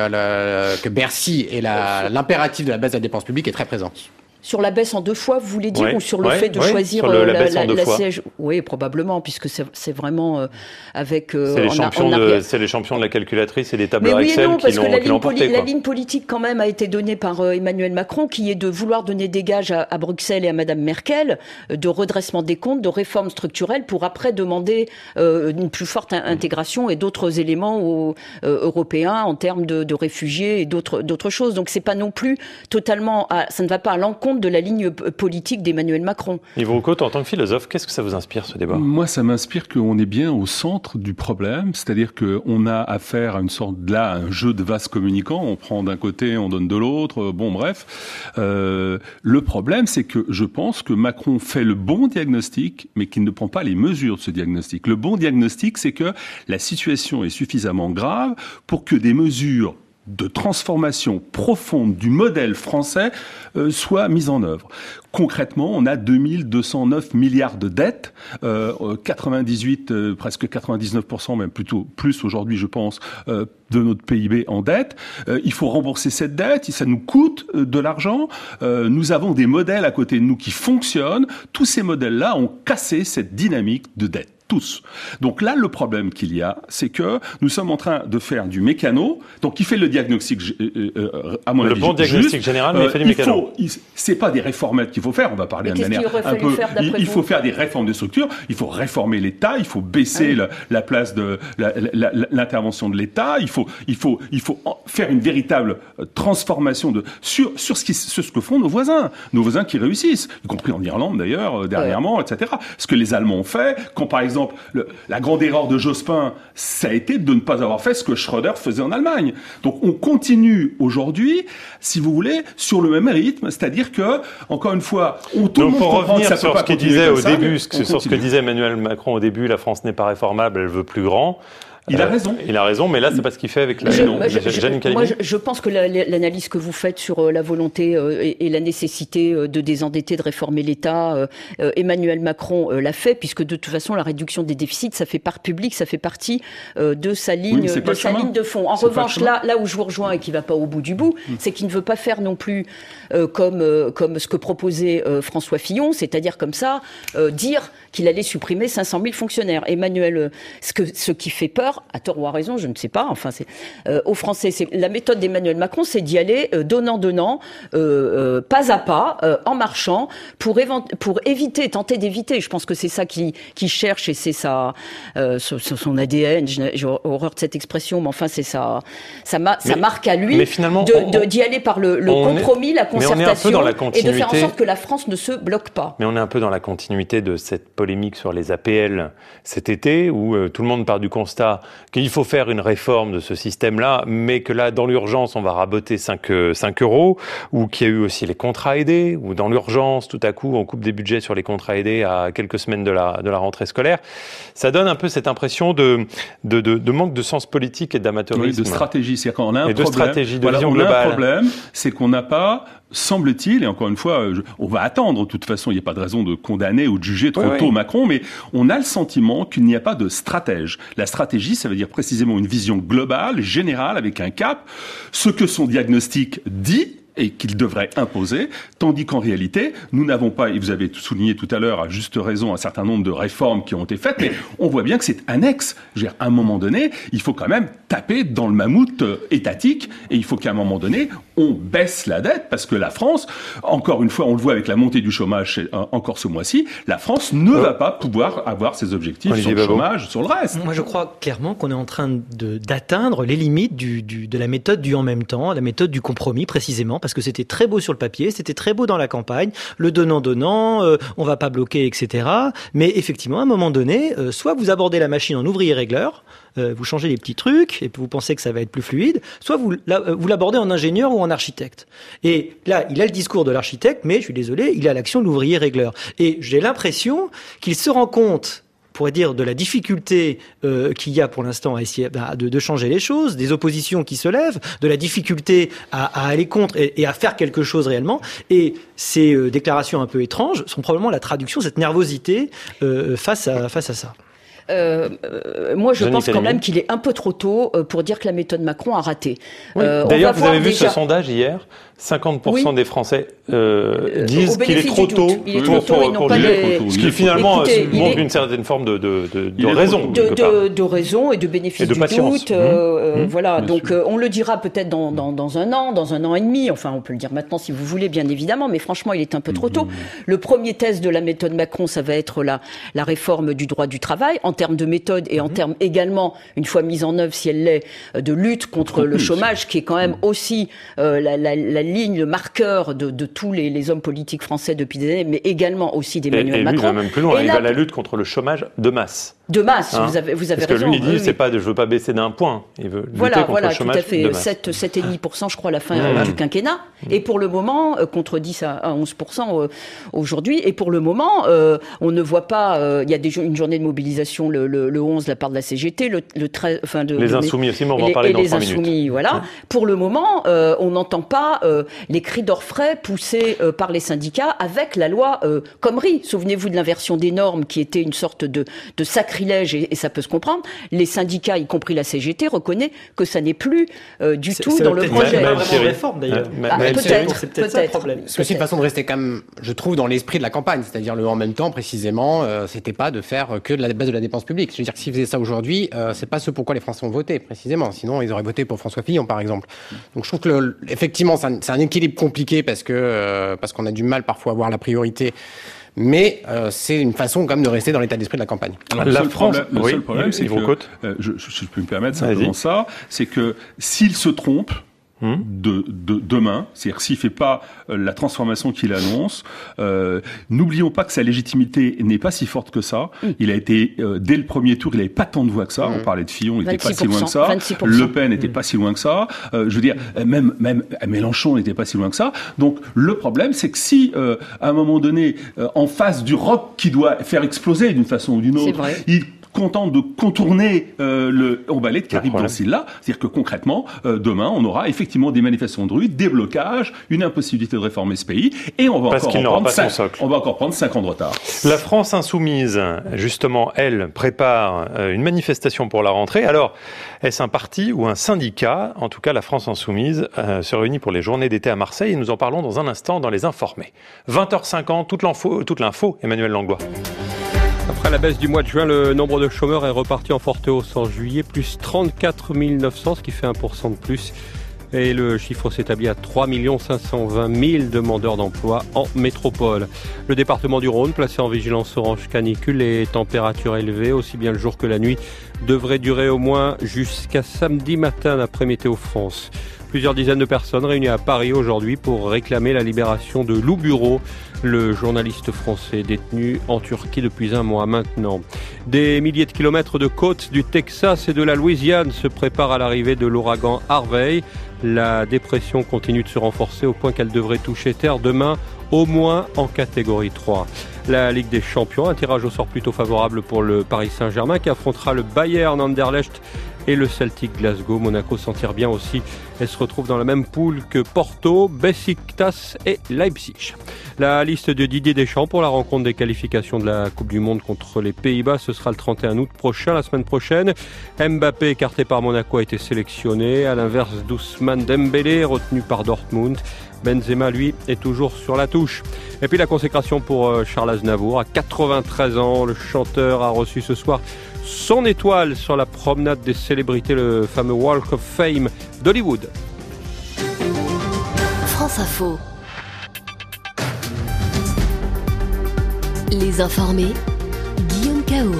que Bercy et l'impératif de la baisse de la dépense publique est très présent.
Sur la baisse en 2 fois, vous voulez dire, ou sur le fait de choisir la CSG? Oui, probablement, puisque c'est vraiment avec...
c'est les champions de la calculatrice et des tableurs Excel qui l'ont porté.
La ligne politique, quand même, a été donnée par Emmanuel Macron, qui est de vouloir donner des gages à Bruxelles et à Madame Merkel, de redressement des comptes, de réformes structurelles, pour après demander une plus forte intégration et d'autres éléments européens en termes de réfugiés et d'autres choses. Donc c'est pas non plus totalement... ça ne va pas à l'encontre de la ligne politique d'Emmanuel Macron.
Yves Roucaute, en tant que philosophe, qu'est-ce que ça vous inspire, ce débat?
Moi, ça m'inspire qu'on est bien au centre du problème, c'est-à-dire qu'on a affaire à une sorte un jeu de vases communicants, on prend d'un côté, on donne de l'autre, bon bref. Le problème, c'est que je pense que Macron fait le bon diagnostic, mais qu'il ne prend pas les mesures de ce diagnostic. Le bon diagnostic, c'est que la situation est suffisamment grave pour que des mesures de transformation profonde du modèle français soit mise en œuvre. Concrètement, on a 2209 milliards de dettes, 98, presque 99%, même plutôt plus aujourd'hui, je pense, de notre PIB en dette. Il faut rembourser cette dette, ça nous coûte de l'argent. Nous avons des modèles à côté de nous qui fonctionnent. Tous ces modèles-là ont cassé cette dynamique de dette. Tous. Donc là, le problème qu'il y a, c'est que nous sommes en train de faire du mécano, donc il fait le diagnostic, à mon avis,
le bon diagnostic général, mais il fait du mécano.
C'est pas des réformettes qu'il faut faire, on va parler de manière un peu... Il faut faire des réformes de structure, il faut réformer l'État, il faut baisser la place de l'intervention de l'État, il faut faire une véritable transformation sur ce que font nos voisins qui réussissent, y compris en Irlande d'ailleurs, dernièrement, etc. Ce que les Allemands ont fait, quand par exemple, la grande erreur de Jospin, ça a été de ne pas avoir fait ce que Schröder faisait en Allemagne. Donc on continue aujourd'hui, si vous voulez, sur le même rythme, c'est-à-dire que, encore une fois, tout le monde comprend que ça peut pas continuer comme ça.
Sur ce que disait Emmanuel Macron au début, la France n'est pas réformable, elle veut plus grand.
Il a raison.
Il a raison, mais là, c'est pas ce qu'il fait avec la Janine Halimi.
Moi, je pense que l'analyse que vous faites sur la volonté et la nécessité de désendetter, de réformer l'État, Emmanuel Macron l'a fait, puisque de toute façon, la réduction des déficits, ça fait part publique, ça fait partie de sa ligne, ligne de fond. En revanche, là où je vous rejoins et qui va pas au bout du bout, c'est qu'il ne veut pas faire non plus comme ce que proposait François Fillon, c'est-à-dire comme ça, dire qu'il allait supprimer 500 000 fonctionnaires. Emmanuel, ce qui fait peur, peur, à tort ou à raison, je ne sais pas, enfin, aux Français. La méthode d'Emmanuel Macron, c'est d'y aller donnant, pas à pas, en marchant, pour tenter d'éviter. Je pense que c'est ça qu'il cherche et c'est son ADN. J'ai horreur de cette expression, mais enfin, c'est ça marque à lui d'y aller par le compromis, la concertation et de faire en sorte que la France ne se bloque pas.
Mais on est un peu dans la continuité de cette polémique sur les APL cet été, où tout le monde part du constat qu'il faut faire une réforme de ce système-là, mais que là, dans l'urgence, on va raboter 5 euros, ou qu'il y a eu aussi les contrats aidés, ou dans l'urgence, tout à coup, on coupe des budgets sur les contrats aidés à quelques semaines de la rentrée scolaire. Ça donne un peu cette impression de manque de sens politique et d'amateurisme.
Oui, de stratégie. C'est-à-dire qu'on a un
problème.
Stratégie de vision globale. On a un problème, c'est qu'on n'a pas, semble-t-il, et encore une fois, on va attendre, de toute façon, il n'y a pas de raison de condamner ou de juger trop tôt Macron, mais on a le sentiment qu'il n'y a pas de stratège. La stratégie, ça veut dire précisément une vision globale, générale, avec un cap, ce que son diagnostic dit, et qu'il devrait imposer, tandis qu'en réalité, nous n'avons pas, et vous avez souligné tout à l'heure, à juste raison, un certain nombre de réformes qui ont été faites, mais on voit bien que c'est annexe. À un moment donné, il faut quand même taper dans le mammouth étatique, et il faut qu'à un moment donné, on baisse la dette, parce que la France, encore une fois, on le voit avec la montée du chômage encore ce mois-ci, la France ne va pas pouvoir avoir ses objectifs sur le chômage, sur le reste.
Moi, je crois clairement qu'on est en train d'atteindre les limites de la méthode du en même temps, la méthode du compromis, précisément, parce que c'était très beau sur le papier, c'était très beau dans la campagne, le donnant-donnant, on va pas bloquer, etc. Mais effectivement, à un moment donné, soit vous abordez la machine en ouvrier-régleur, vous changez les petits trucs et vous pensez que ça va être plus fluide, soit vous l'abordez en ingénieur ou en architecte. Et là, il a le discours de l'architecte, mais je suis désolé, il a l'action de l'ouvrier-régleur. Et j'ai l'impression qu'il se rend compte, on pourrait dire, de la difficulté qu'il y a pour l'instant à essayer de changer les choses, des oppositions qui se lèvent, de la difficulté à aller contre et à faire quelque chose réellement. Et ces déclarations un peu étranges sont probablement la traduction de cette nervosité face à ça.
Moi, je pense quand même qu'il est un peu trop tôt pour dire que la méthode Macron a raté.
Oui. D'ailleurs, vous avez vu ce sondage hier, 50% des Français disent qu'il est trop tôt pour juger, ce qui finalement montre une certaine forme de raison.
De raison et de bénéfice du doute. Voilà, donc on le dira peut-être dans un an et demi, enfin on peut le dire maintenant si vous voulez, bien évidemment, mais franchement il est un peu trop tôt. Le premier test de la méthode Macron, ça va être la réforme du droit du travail, en termes de méthode et en termes également, une fois mise en œuvre si elle l'est, de lutte contre le chômage, qui est quand même aussi la ligne, le marqueur de tous les hommes politiques français depuis des années, mais également aussi d'Emmanuel Macron.
Et lui, il va même plus loin, il va à la lutte contre le chômage de masse.
De masse, vous avez raison.
Parce que lui, il dit, c'est pas, je veux pas baisser d'un point. Il veut lutter contre le chômage de masse.
7,5%, je crois, à la fin du quinquennat. Et pour le moment, contre 10 à 11% aujourd'hui. Et pour le moment, on ne voit pas, il y a une journée de mobilisation le 11 de la part de la CGT, le 13,
les Insoumis aussi, mais on va en parler dans 3 minutes. Les Insoumis,
voilà. Pour le moment, on n'entend pas les cris d'orfraie poussés par les syndicats avec la loi Khomri. Souvenez-vous de l'inversion des normes qui était une sorte de sacrilège, et ça peut se comprendre. Les syndicats, y compris la CGT, reconnaissent que ça n'est plus du tout dans le projet.
C'est pas vraiment une réforme d'ailleurs.
C'est
peut-être ça le problème.
Parce que c'est une façon de rester quand même, je trouve, dans l'esprit de la campagne, c'est-à-dire le en même temps, précisément, c'était pas de faire que de la baisse de la dépense publique. Je veux dire que s'ils faisaient ça aujourd'hui, c'est pas ce pourquoi les Français ont voté, précisément. Sinon, ils auraient voté pour François Fillon, par exemple. Donc je trouve que effectivement, c'est un équilibre compliqué parce qu'on a du mal parfois à voir la priorité. Mais c'est une façon quand même de rester dans l'état d'esprit de la campagne.
Alors, le seul problème, c'est que, je peux me permettre simplement ça, c'est que s'il se trompe, demain, c'est-à-dire s'il fait pas la transformation qu'il annonce, n'oublions pas que sa légitimité n'est pas si forte que ça. Il a été dès le premier tour, il n'avait pas tant de voix que ça. On parlait de Fillon, il n'était pas si loin que ça.
26%.
Le Pen n'était pas si loin que ça. Je veux dire, même Mélenchon n'était pas si loin que ça. Donc le problème, c'est que si à un moment donné, en face du roc qui doit faire exploser d'une façon ou d'une autre, il content de contourner on va aller de Karim Benzilla, c'est-à-dire que concrètement, demain, on aura effectivement des manifestations de rue, des blocages, une impossibilité de réformer ce pays, et on va encore prendre 5 ans de retard.
La France insoumise, justement, elle prépare une manifestation pour la rentrée. Alors, est-ce un parti ou un syndicat? En tout cas, la France insoumise se réunit pour les journées d'été à Marseille, et nous en parlons dans un instant dans Les Informés. 20h50, toute l'info, Emmanuel Langlois.
Après la baisse du mois de juin, le nombre de chômeurs est reparti en forte hausse en juillet, plus 34 900, ce qui fait 1% de plus. Et le chiffre s'établit à 3 520 000 demandeurs d'emploi en métropole. Le département du Rhône, placé en vigilance orange canicule, et températures élevées, aussi bien le jour que la nuit, devraient durer au moins jusqu'à samedi matin d'après Météo France. Plusieurs dizaines de personnes réunies à Paris aujourd'hui pour réclamer la libération de Lou Bureau, le journaliste français détenu en Turquie depuis un mois maintenant. Des milliers de kilomètres de côtes du Texas et de la Louisiane se préparent à l'arrivée de l'ouragan Harvey. La dépression continue de se renforcer au point qu'elle devrait toucher terre demain, au moins en catégorie 3. La Ligue des Champions, un tirage au sort plutôt favorable pour le Paris Saint-Germain qui affrontera le Bayern Anderlecht et le Celtic Glasgow. Monaco s'en tire bien aussi et se retrouve dans la même poule que Porto, Beşiktaş et Leipzig. La liste de Didier Deschamps pour la rencontre des qualifications de la Coupe du Monde contre les Pays-Bas, ce sera le 31 août prochain, la semaine prochaine. Mbappé, écarté par Monaco, a été sélectionné. À l'inverse d'Ousmane Dembélé, retenu par Dortmund. Benzema, lui, est toujours sur la touche. Et puis la consécration pour Charles Aznavour. À 93 ans, le chanteur a reçu ce soir son étoile sur la promenade des célébrités, le fameux Walk of Fame d'Hollywood.
France Info. Les informés, Guillaume Caour.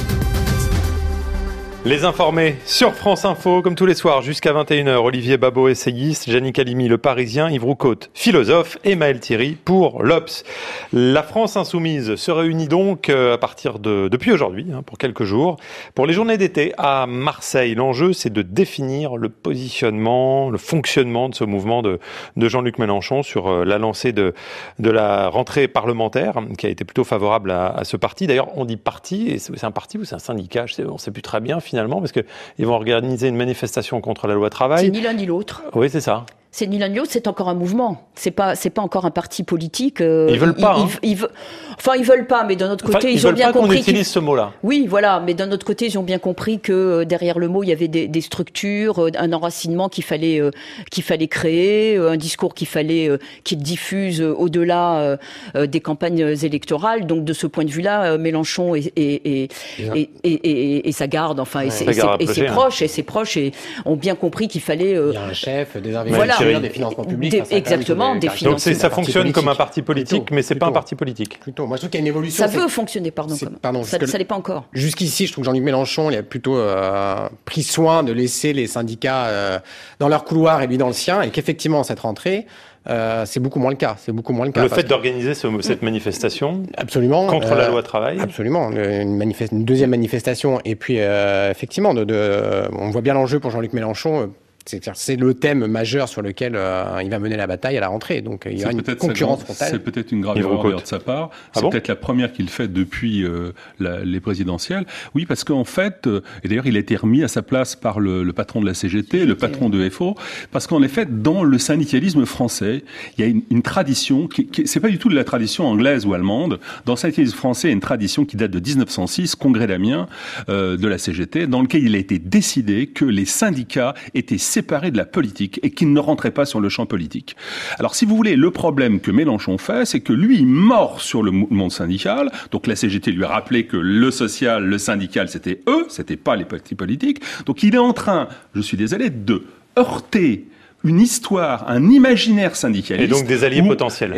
Les informés sur France Info, comme tous les soirs, jusqu'à 21h. Olivier Babot, essayiste, Yannick Halimi, Le Parisien, Yves Roucaute, philosophe, et Maël Thierry pour l'Obs. La France insoumise se réunit donc à partir depuis aujourd'hui, pour quelques jours, pour les journées d'été à Marseille. L'enjeu, c'est de définir le positionnement, le fonctionnement de ce mouvement de Jean-Luc Mélenchon sur la lancée de la rentrée parlementaire, qui a été plutôt favorable à ce parti. D'ailleurs, on dit parti, et c'est un parti ou c'est un syndicat, on ne sait plus très bien finalement, parce qu'ils vont organiser une manifestation contre la loi travail.
C'est ni l'un ni l'autre.
Oui, c'est ça.
C'est ni l'un ni l'autre, c'est encore un mouvement. C'est pas encore un parti politique.
Ils veulent pas.
Ils veulent pas, mais d'un autre côté, ils ont bien compris.
Qu'on utilise ce mot-là.
Oui, voilà, mais d'un autre côté, ils ont bien compris que derrière le mot, il y avait des structures, un enracinement qu'il fallait créer, un discours qu'il diffuse au-delà des campagnes électorales. Donc, de ce point de vue-là, Mélenchon et sa garde, enfin, et ses proches, ont bien compris qu'il fallait.
Il y a un chef, des investisseurs, des financements publics.
Exactement, des financements.
Donc ça fonctionne comme un parti politique, mais c'est pas un parti politique.
Plutôt. Moi, je trouve qu'il y a une évolution.
Ça peut fonctionner, ça l'est pas encore.
Jusqu'ici, je trouve que Jean-Luc Mélenchon, il a plutôt pris soin de laisser les syndicats dans leur couloir et lui dans le sien, et qu'effectivement, cette rentrée, c'est beaucoup moins le cas.
Le fait d'organiser cette manifestation,
absolument,
contre la loi travail,
absolument, une deuxième manifestation, et puis effectivement, on voit bien l'enjeu pour Jean-Luc Mélenchon. C'est le thème majeur sur lequel il va mener la bataille à la rentrée. Donc il y aura une concurrence frontale.
C'est peut-être une grave erreur de sa part. C'est peut-être la première qu'il fait depuis les présidentielles. Oui, parce qu'en fait, et d'ailleurs il a été remis à sa place par le patron de la CGT, le patron de FO, parce qu'en effet, dans le syndicalisme français, il y a une tradition c'est pas du tout de la tradition anglaise ou allemande. Dans le syndicalisme français, il y a une tradition qui date de 1906, congrès d'Amiens de la CGT, dans lequel il a été décidé que les syndicats étaient séparés de la politique et qu'il ne rentrait pas sur le champ politique. Alors, si vous voulez, le problème que Mélenchon fait, c'est que lui, il mord sur le monde syndical. Donc, la CGT lui a rappelé que le social, le syndical, c'était eux, c'était pas les partis politiques. Donc, il est en train, je suis désolé, de heurter une histoire, un imaginaire syndicaliste.
Et donc des alliés potentiels.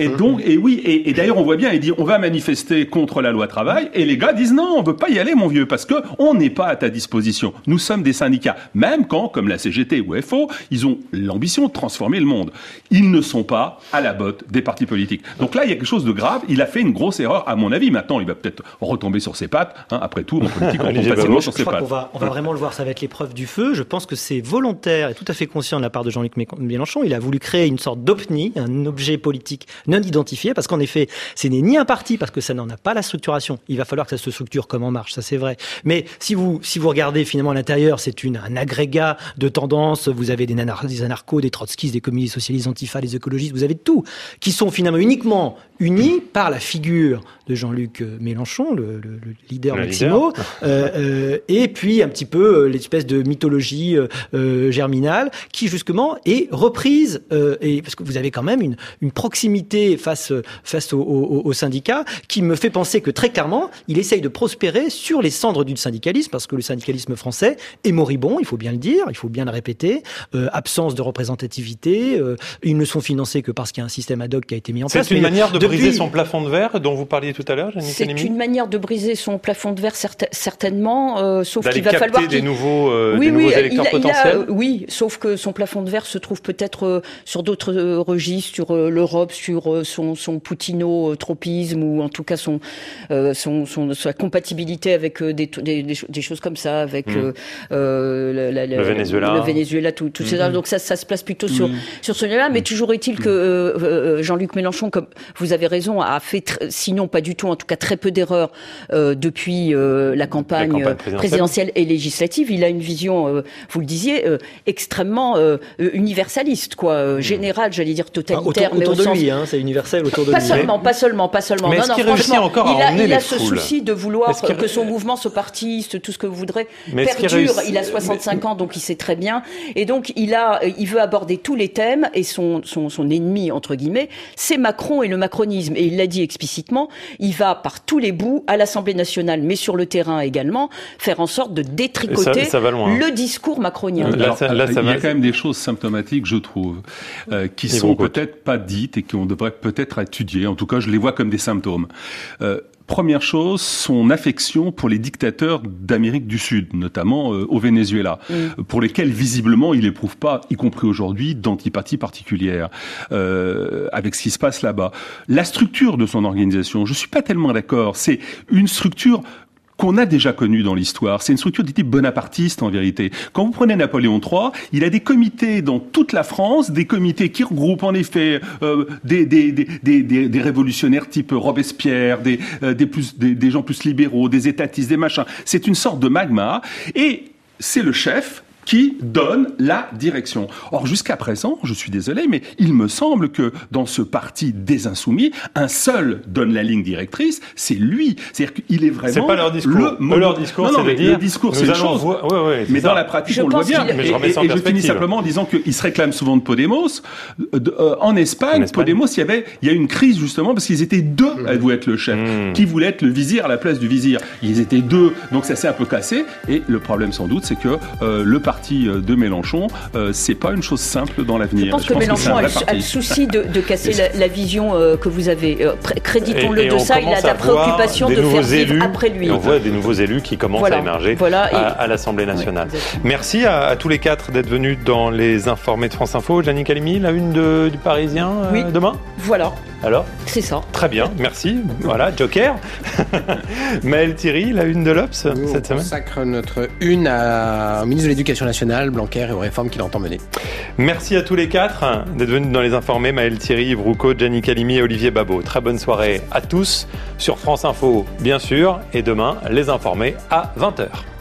Et d'ailleurs on voit bien, il dit on va manifester contre la loi travail, et les gars disent non, on veut pas y aller mon vieux, parce que on n'est pas à ta disposition. Nous sommes des syndicats, même quand, comme la CGT ou FO, ils ont l'ambition de transformer le monde. Ils ne sont pas à la botte des partis politiques. Donc là, il y a quelque chose de grave. Il a fait une grosse erreur, à mon avis. Maintenant, il va peut-être retomber sur ses pattes. Après tout, en politique, on tombe facilement sur ses pattes.
On va vraiment le voir, ça va être l'épreuve du feu. Je pense que c'est volontaire et tout à fait conscient de la part de Jean-Luc Mélenchon. Il a voulu créer une sorte d'OPNI, un objet politique non identifié, parce qu'en effet, ce n'est ni un parti, parce que ça n'en a pas la structuration. Il va falloir que ça se structure comme En Marche, ça c'est vrai. Mais si vous regardez finalement à l'intérieur, c'est un agrégat de tendances. Vous avez des anarchos, des trotskistes, des communistes, socialistes, antifas, des écologistes, vous avez tout, qui sont finalement uniquement unis par la figure de Jean-Luc Mélenchon, le leader Maximo, et puis un petit peu l'espèce de mythologie germinale qui justement est reprise, et parce que vous avez quand même une proximité face aux syndicats qui me fait penser que très clairement, il essaye de prospérer sur les cendres du syndicalisme, parce que le syndicalisme français est moribond, il faut bien le dire, il faut bien le répéter, absence de représentativité, ils ne sont financés que parce qu'il y a un système ad hoc qui a été mis en place.
C'est une manière de briser son plafond de verre dont vous parliez tout à l'heure, Jeannie Calimi ?
C'est une manière de briser son plafond de verre certainement, sauf qu'il va falloir
des nouveaux électeurs potentiels.
Oui, sauf que son plafond de verre se trouve peut-être sur d'autres registres, sur l'Europe, sur son poutino-tropisme, ou en tout cas sa compatibilité avec des choses comme ça, avec le Venezuela, tout ça. Donc ça se place plutôt sur celui-là. Mais toujours est-il que Jean-Luc Mélenchon, comme vous avez raison, a fait, sinon pas du tout, en tout cas très peu d'erreurs depuis la campagne présidentielle et législative. Il a une vision, vous le disiez, extrêmement universaliste, générale, j'allais dire totalitaire.
Autour de lui, c'est universel autour de lui.
Pas seulement.
Mais est-ce qu'il réussit encore à emmener les foules ?
Il a ce souci de vouloir que son mouvement, ce partiste, tout ce que vous voudrez, perdure. Il a 65 ans, donc il sait très bien. Et donc, il veut aborder tous les thèmes, et son ennemi, entre guillemets, c'est Macron et le macronisme. Et il l'a dit explicitement, il va par tous les bouts, à l'Assemblée nationale, mais sur le terrain également, faire en sorte de détricoter le discours macronien.
Il y a quand même des choses symptomatiques, je trouve, qui sont peut-être pas dites et qu'on devrait peut-être étudier. En tout cas, je les vois comme des symptômes. Première chose, son affection pour les dictateurs d'Amérique du Sud, notamment au Venezuela, pour lesquels visiblement il n'éprouve pas, y compris aujourd'hui, d'antipathie particulière avec ce qui se passe là-bas. La structure de son organisation, je suis pas tellement d'accord. C'est une structure qu'on a déjà connu dans l'histoire. C'est une structure de type bonapartiste, en vérité. Quand vous prenez Napoléon III, il a des comités dans toute la France, des comités qui regroupent en effet des révolutionnaires type Robespierre, des gens plus libéraux, des étatistes, des machins. C'est une sorte de magma, et c'est le chef qui donne la direction. Or, jusqu'à présent, je suis désolé, mais il me semble que dans ce parti des Insoumis, un seul donne la ligne directrice, c'est lui. C'est-à-dire qu'il est vraiment...
C'est pas leur discours. Leur discours, c'est de dire...
Le discours, c'est une chose. Mais dans la pratique, on le voit bien. Et je finis simplement en disant qu'il se réclame souvent de Podemos. En Espagne, Podemos, il y a une crise, justement, parce qu'ils étaient deux à vouloir être le chef. Qui voulait être le vizir à la place du vizir. Ils étaient deux, donc ça s'est un peu cassé. Et le problème, sans doute, c'est que le parti de Mélenchon, c'est pas une chose simple dans l'avenir.
Je pense que Mélenchon a le souci de casser la vision que vous avez. Créditons-le de ça, il a la préoccupation de faire vivre après lui.
Et on voit des nouveaux élus qui commencent à émerger à l'Assemblée nationale. Merci à tous les quatre d'être venus dans les informés de France Info. Jeannie Calimi, la une du Parisien demain ?
Voilà.
Alors ?
C'est ça.
Très bien, merci. Voilà, Joker. Maëlle Thierry, la une de l'Obs cette semaine.
On consacre notre une au ministre de l'Éducation nationale, Blanquer, et aux réformes qu'il entend mener.
Merci à tous les quatre d'être venus dans les informés. Maëlle Thierry, Yves Roucaud, Gianni Calimi et Olivier Babot. Très bonne soirée à tous sur France Info, bien sûr. Et demain, les informés à 20h.